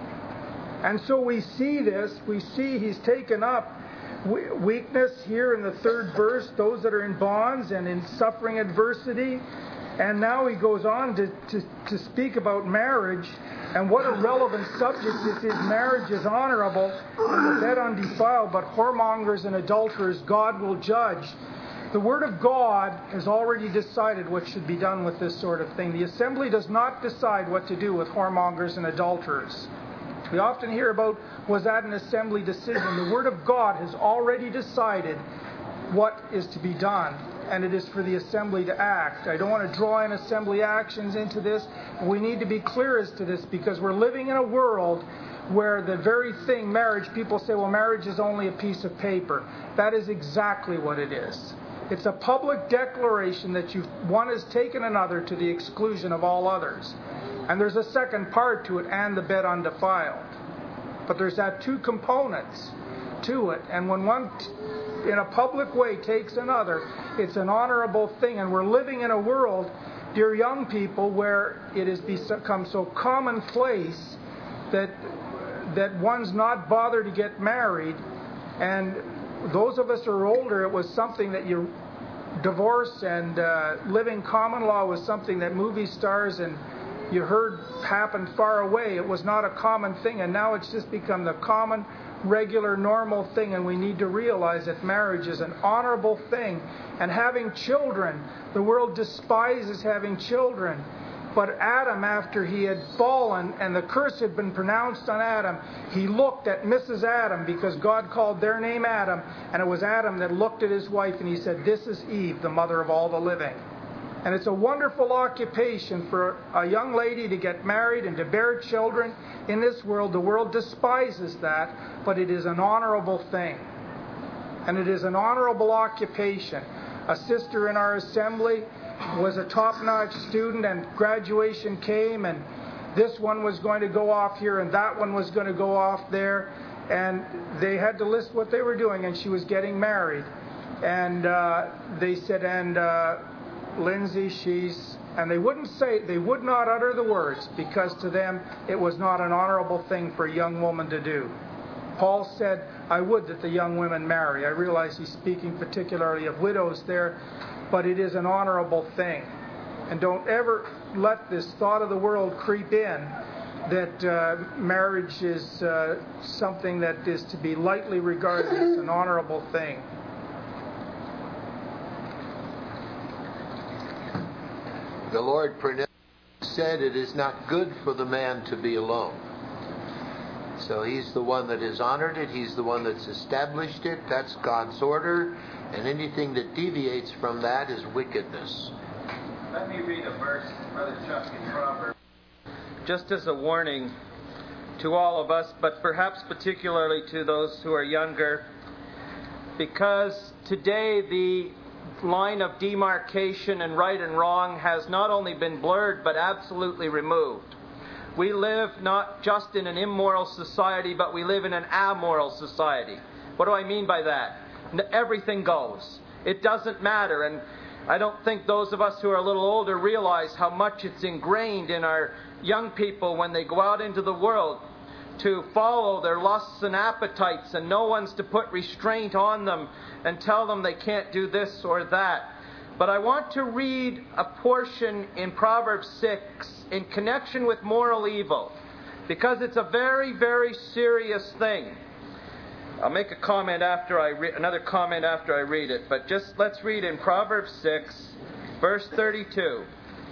And so we see this, we see he's taken up weakness here in the 3rd verse, those that are in bonds and in suffering adversity. And now he goes on to speak about marriage, and what a relevant subject this is. Marriage is honorable and the bed undefiled, but whoremongers and adulterers God will judge. The Word of God has already decided what should be done with this sort of thing. The assembly does not decide what to do with whoremongers and adulterers. We often hear about, was that an assembly decision? The Word of God has already decided what is to be done, and it is for the assembly to act. I don't want to draw in assembly actions into this. We need to be clear as to this, because we're living in a world where the very thing, marriage, people say, well, marriage is only a piece of paper. That is exactly what it is. It's a public declaration that one has taken another to the exclusion of all others. And there's a second part to it, and the bed undefiled. But there's that 2 components to it. And when one in a public way takes another, it's an honorable thing. And we're living in a world, dear young people, where it has become so commonplace that one's not bothered to get married. And those of us who are older, it was something that you divorce and living common law was something that movie stars and you heard happen far away. It was not a common thing, and now it's just become the common, regular, normal thing, and we need to realize that marriage is an honorable thing. And having children, the world despises having children. But Adam, after he had fallen and the curse had been pronounced on Adam, he looked at Mrs. Adam, because God called their name Adam, and it was Adam that looked at his wife and he said, this is Eve, the mother of all the living. And it's a wonderful occupation for a young lady to get married and to bear children in this world. The world despises that, but it is an honorable thing. And it is an honorable occupation. A sister in our assembly was a top-notch student, and graduation came, and this one was going to go off here and that one was going to go off there, and they had to list what they were doing, and she was getting married. And they said, and Lindsay, she's And they would not utter the words, because to them it was not an honorable thing for a young woman to do. Paul said, I would that the young women marry. I realize he's speaking particularly of widows there, but it is an honorable thing. And don't ever let this thought of the world creep in that marriage is something that is to be lightly regarded as an honorable thing. The Lord said it is not good for the man to be alone. So He's the one that has honored it. He's the one that's established it. That's God's order. And anything that deviates from that is wickedness. Let me read a verse, Brother Chuck, in Proverbs. Just as a warning to all of us, but perhaps particularly to those who are younger, because today the line of demarcation and right and wrong has not only been blurred but absolutely removed. We live not just in an immoral society, but we live in an amoral society. What do I mean by that? Everything goes. It doesn't matter. And I don't think those of us who are a little older realize how much it's ingrained in our young people when they go out into the world to follow their lusts and appetites, and no one's to put restraint on them and tell them they can't do this or that. But I want to read a portion in Proverbs 6 in connection with moral evil, because it's a very, very serious thing. I'll make a comment after another comment after I read it, but just let's read in Proverbs 6, verse 32.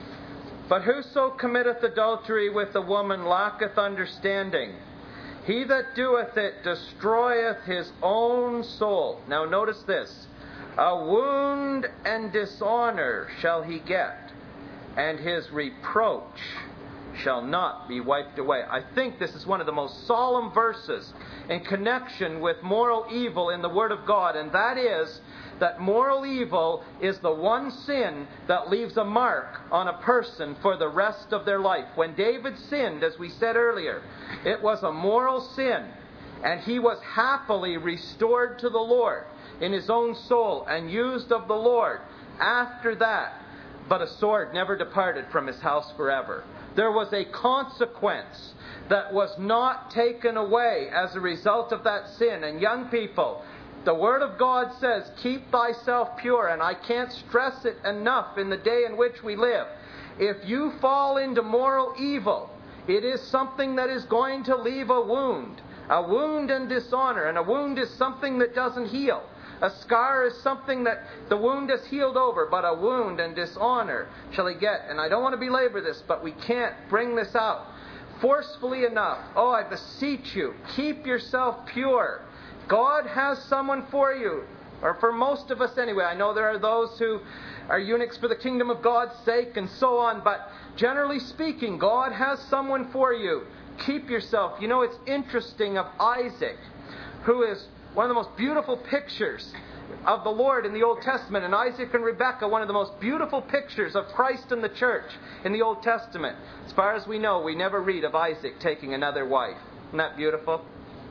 But whoso committeth adultery with a woman lacketh understanding. He that doeth it destroyeth his own soul. Now notice this. A wound and dishonor shall he get, and his reproach shall not be wiped away. I think this is one of the most solemn verses in connection with moral evil in the Word of God, and that is that moral evil is the one sin that leaves a mark on a person for the rest of their life. When David sinned, as we said earlier, it was a moral sin, and he was happily restored to the Lord in his own soul and used of the Lord after that. But a sword never departed from his house forever. There was a consequence that was not taken away as a result of that sin. And young people, the Word of God says, keep thyself pure. And I can't stress it enough in the day in which we live. If you fall into moral evil, it is something that is going to leave a wound and dishonor. And a wound is something that doesn't heal. A scar is something that the wound has healed over, but a wound and dishonor shall he get. And I don't want to belabor this, but we can't bring this out forcefully enough. Oh, I beseech you, keep yourself pure. God has someone for you, or for most of us anyway. I know there are those who are eunuchs for the kingdom of God's sake and so on, but generally speaking, God has someone for you. Keep yourself. You know, it's interesting of Isaac, who is one of the most beautiful pictures of the Lord in the Old Testament, and Isaac and Rebekah, one of the most beautiful pictures of Christ and the church in the Old Testament. As far as we know, we never read of Isaac taking another wife. Isn't that beautiful?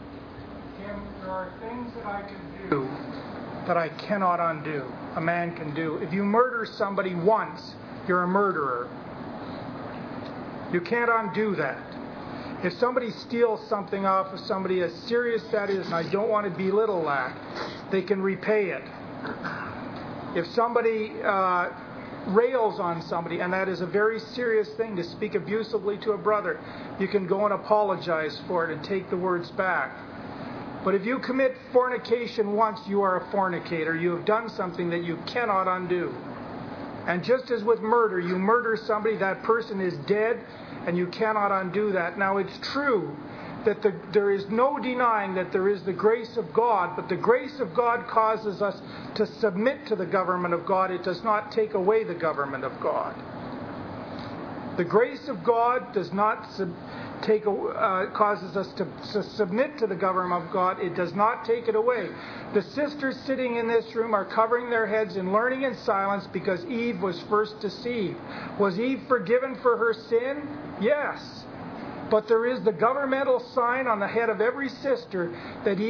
Tim, there are things that I can do that I cannot undo. A man can do. If you murder somebody once, you're a murderer. You can't undo that. If somebody steals something off of somebody, as serious that is, and I don't want to belittle that, they can repay it. If somebody rails on somebody, and that is a very serious thing, to speak abusively to a brother, you can go and apologize for it and take the words back. But if you commit fornication once, you are a fornicator. You have done something that you cannot undo. And just as with murder, you murder somebody, that person is dead, and you cannot undo that. Now, it's true that there is no denying that there is the grace of God, but the grace of God causes us to submit to the government of God. It does not take away the government of God. The grace of God does not causes us to submit to the government of God. It does not take it away. The sisters sitting in this room are covering their heads and learning in silence because Eve was first deceived. Was Eve forgiven for her sin? Yes. But there is the governmental sign on the head of every sister that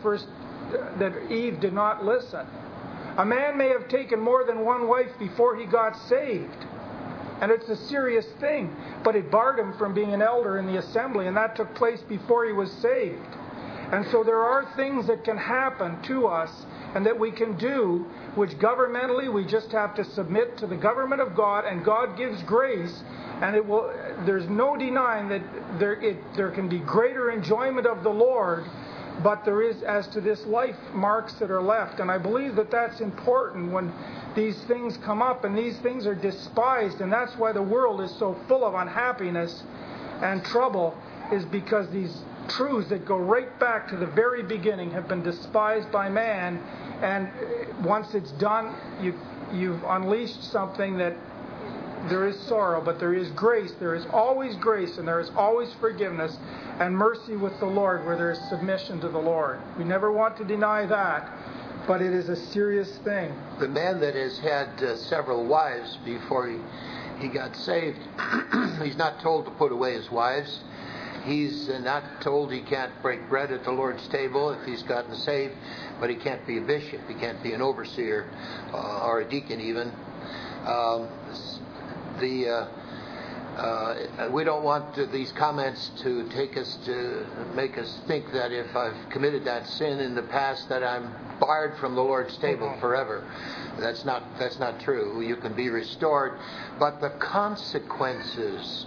Eve did not listen. A man may have taken more than one wife before he got saved. And it's a serious thing. But it barred him from being an elder in the assembly, and that took place before he was saved. And so there are things that can happen to us and that we can do, which governmentally we just have to submit to the government of God, and God gives grace, and it will. There's no denying that there can be greater enjoyment of the Lord, but there is, as to this life, marks that are left. And I believe that that's important when these things come up, and these things are despised, and that's why the world is so full of unhappiness and trouble, is because these truths that go right back to the very beginning have been despised by man, and once it's done, you've unleashed something that there is sorrow, but there is grace. There is always grace, and there is always forgiveness and mercy with the Lord where there is submission to the Lord. We never want to deny that, but it is a serious thing. The man that has had several wives before he got saved, he's not told to put away his wives. He's not told he can't break bread at the Lord's table if he's gotten saved, but he can't be a bishop, he can't be an overseer or a deacon even. We don't want these comments to make us think that if I've committed that sin in the past that I'm barred from the Lord's table forever. That's not true. You can be restored, but the consequences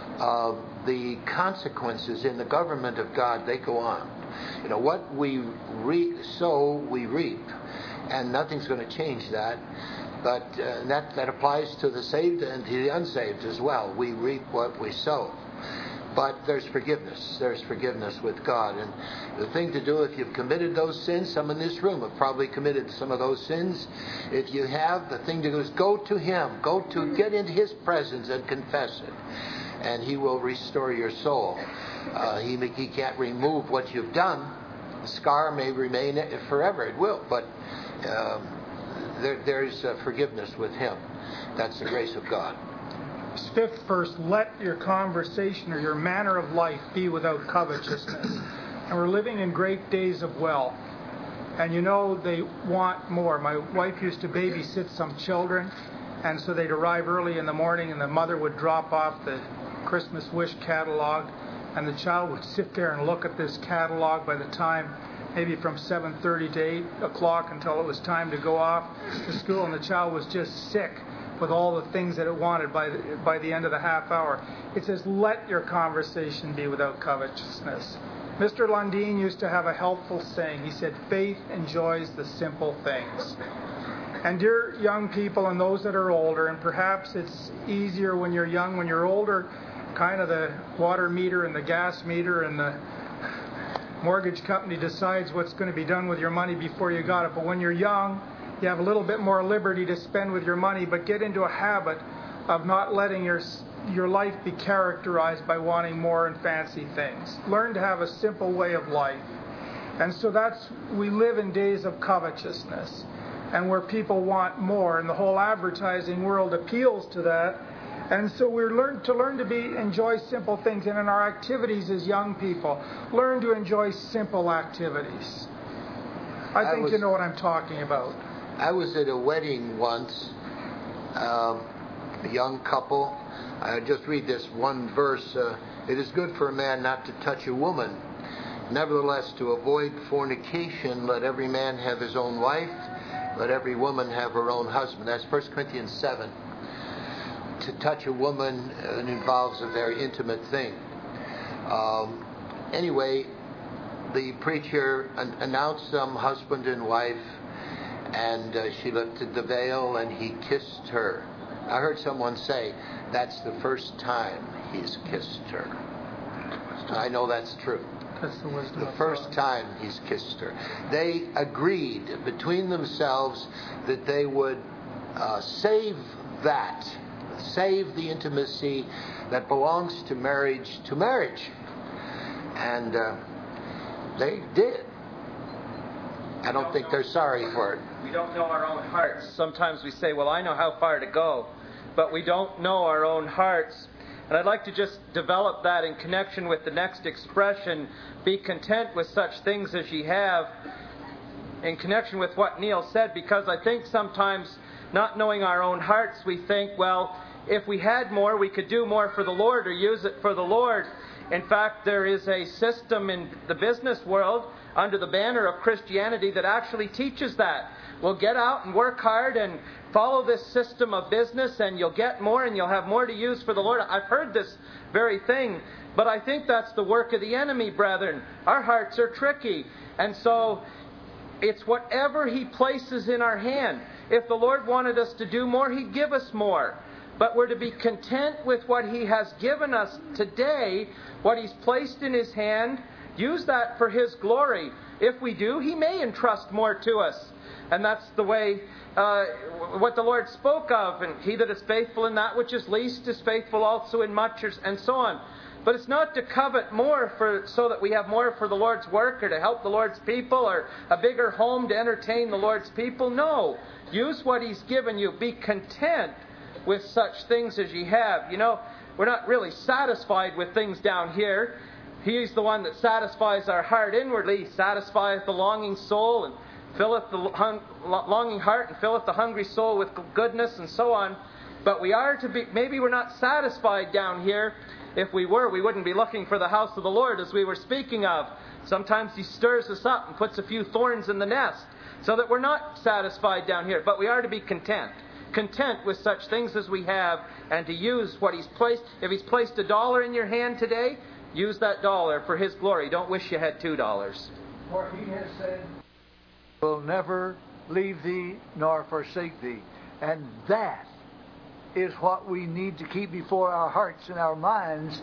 in the government of God, they go on. You know, what we sow, we reap, and nothing's going to change that. But that applies to the saved and to the unsaved as well. We reap what we sow. But there's forgiveness. There's forgiveness with God. And the thing to do, if you've committed those sins, some in this room have probably committed some of those sins. If you have, the thing to do is go to Him. Get into His presence and confess it. And He will restore your soul. He can't remove what you've done. The scar may remain forever. It will. But there's forgiveness with Him. That's the grace of God. Fifth verse, let your conversation or your manner of life be without covetousness. And we're living in great days of wealth. And you know, they want more. My wife used to babysit some children, and so they'd arrive early in the morning, and the mother would drop off the Christmas wish catalog, and the child would sit there and look at this catalog by the time maybe from 7:30 to 8 o'clock until it was time to go off to school, and the child was just sick with all the things that it wanted by the end of the half hour. It says, let your conversation be without covetousness. Mr. Lundeen used to have a helpful saying. He said, faith enjoys the simple things. And dear young people and those that are older, and perhaps it's easier when you're young, when you're older, kind of the water meter and the gas meter and the mortgage company decides what's going to be done with your money before you got it. But when you're young, you have a little bit more liberty to spend with your money, but get into a habit of not letting your life be characterized by wanting more and fancy things. Learn to have a simple way of life. And so we live in days of covetousness, and where people want more, and the whole advertising world appeals to that. And so we learn to enjoy simple things, and in our activities as young people, learn to enjoy simple activities. I think you know what I'm talking about. I was at a wedding once, a young couple. I just read this one verse. It is good for a man not to touch a woman. Nevertheless, to avoid fornication, let every man have his own wife. Let every woman have her own husband. That's 1 Corinthians 7. To touch a woman involves a very intimate thing. Anyway, the preacher announced them husband and wife, and she lifted the veil and he kissed her. I heard someone say, that's the first time he's kissed her. I know that's true. That's the wisdom. The first time he's kissed her. They agreed between themselves that they would save the intimacy that belongs to marriage. And they did. I don't think they're sorry for it. We don't know our own hearts. Sometimes we say, well, I know how far to go, but we don't know our own hearts. And I'd like to just develop that in connection with the next expression, be content with such things as ye have, in connection with what Neil said, because I think sometimes, not knowing our own hearts, we think, well, if we had more, we could do more for the Lord or use it for the Lord. In fact, there is a system in the business world under the banner of Christianity that actually teaches that. We'll get out and work hard and follow this system of business, and you'll get more and you'll have more to use for the Lord. I've heard this very thing, but I think that's the work of the enemy, brethren. Our hearts are tricky, and so it's whatever He places in our hand. If the Lord wanted us to do more, He'd give us more. But we're to be content with what He has given us today, what He's placed in His hand. Use that for His glory. If we do, He may entrust more to us. And that's the way, what the Lord spoke of. And he that is faithful in that which is least is faithful also in much, and so on. But it's not to covet more so that we have more for the Lord's work or to help the Lord's people or a bigger home to entertain the Lord's people. No. Use what He's given you. Be content with such things as ye have. You know, we're not really satisfied with things down here. He's the one that satisfies our heart inwardly. He satisfieth the longing soul and filleth the longing heart and filleth the hungry soul with goodness, and so on. But we are to be, maybe we're not satisfied down here. If we were, we wouldn't be looking for the house of the Lord as we were speaking of. Sometimes He stirs us up and puts a few thorns in the nest so that we're not satisfied down here. But we are to be content. Content with such things as we have, and to use what He's placed. If He's placed $1 in your hand today, use that dollar for His glory. Don't wish you had $2. For He has said, will never leave thee nor forsake thee. And that is what we need to keep before our hearts and our minds,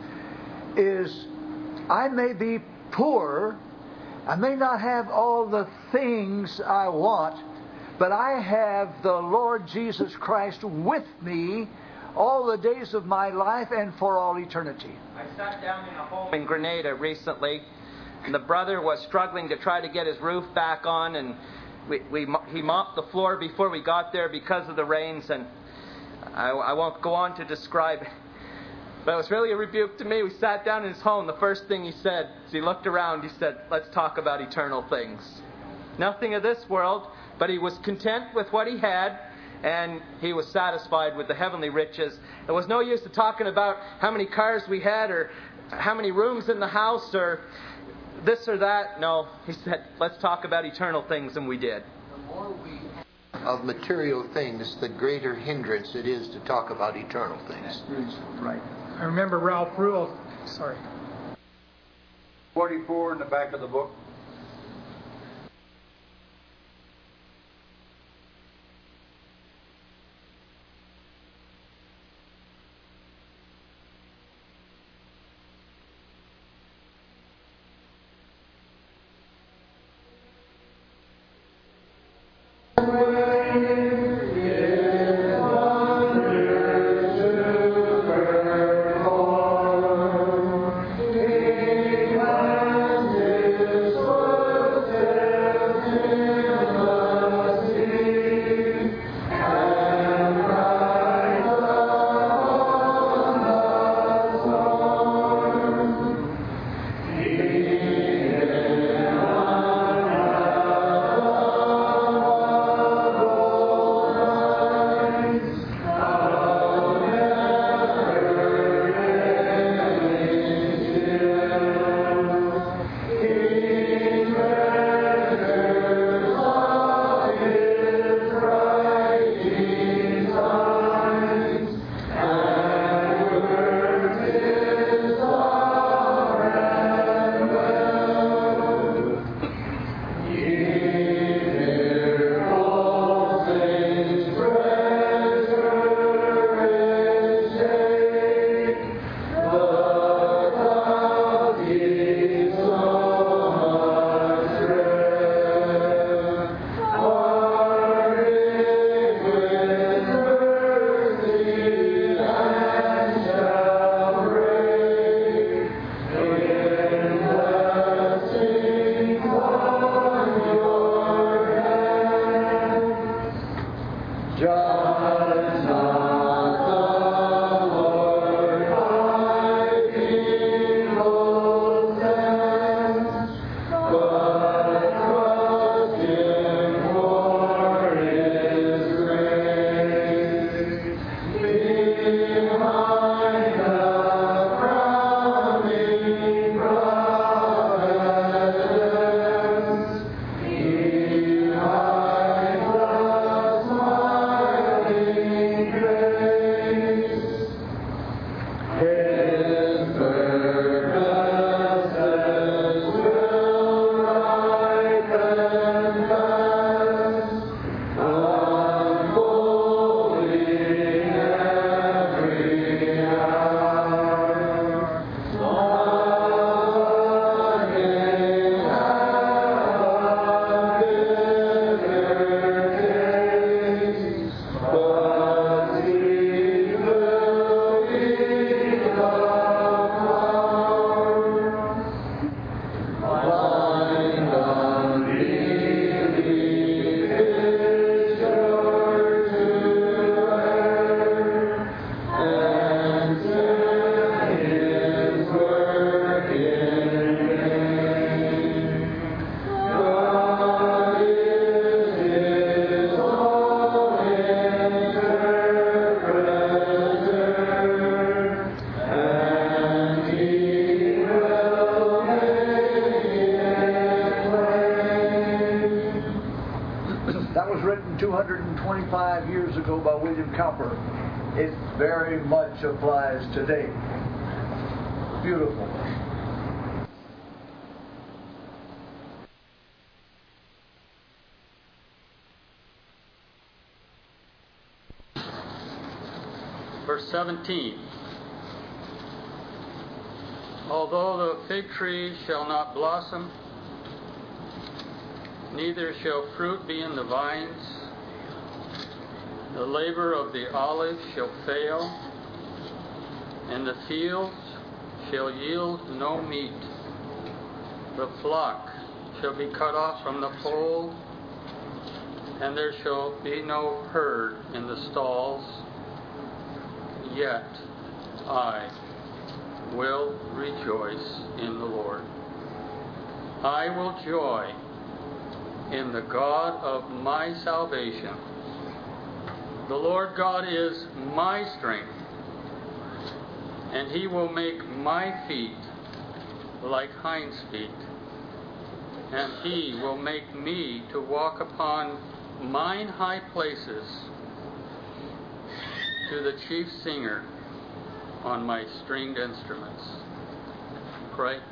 is I may be poor, I may not have all the things I want, but I have the Lord Jesus Christ with me all the days of my life and for all eternity. I sat down in a home in Grenada recently, and the brother was struggling to try to get his roof back on, and he mopped the floor before we got there because of the rains, and I won't go on to describe it. But it was really a rebuke to me. We sat down in his home. The first thing he said, as he looked around, he said, let's talk about eternal things. Nothing of this world, but he was content with what he had, and he was satisfied with the heavenly riches. There was no use to talking about how many cars we had or how many rooms in the house or this or that. No, he said, let's talk about eternal things, and we did. The more we have of material things, the greater hindrance it is to talk about eternal things. Right. I remember Ralph Rule. Sorry. 44 in the back of the book. Is written 225 years ago by William Cowper, it very much applies today. Beautiful. Verse 17. Although the fig tree shall not blossom, neither shall fruit be in the vines, the labor of the olive shall fail, and the fields shall yield no meat. The flock shall be cut off from the fold, and there shall be no herd in the stalls. Yet I will rejoice in the Lord. I will joy in the God of my salvation. The Lord God is my strength, and He will make my feet like hinds' feet, and He will make me to walk upon mine high places, to the chief singer on my stringed instruments. Pray.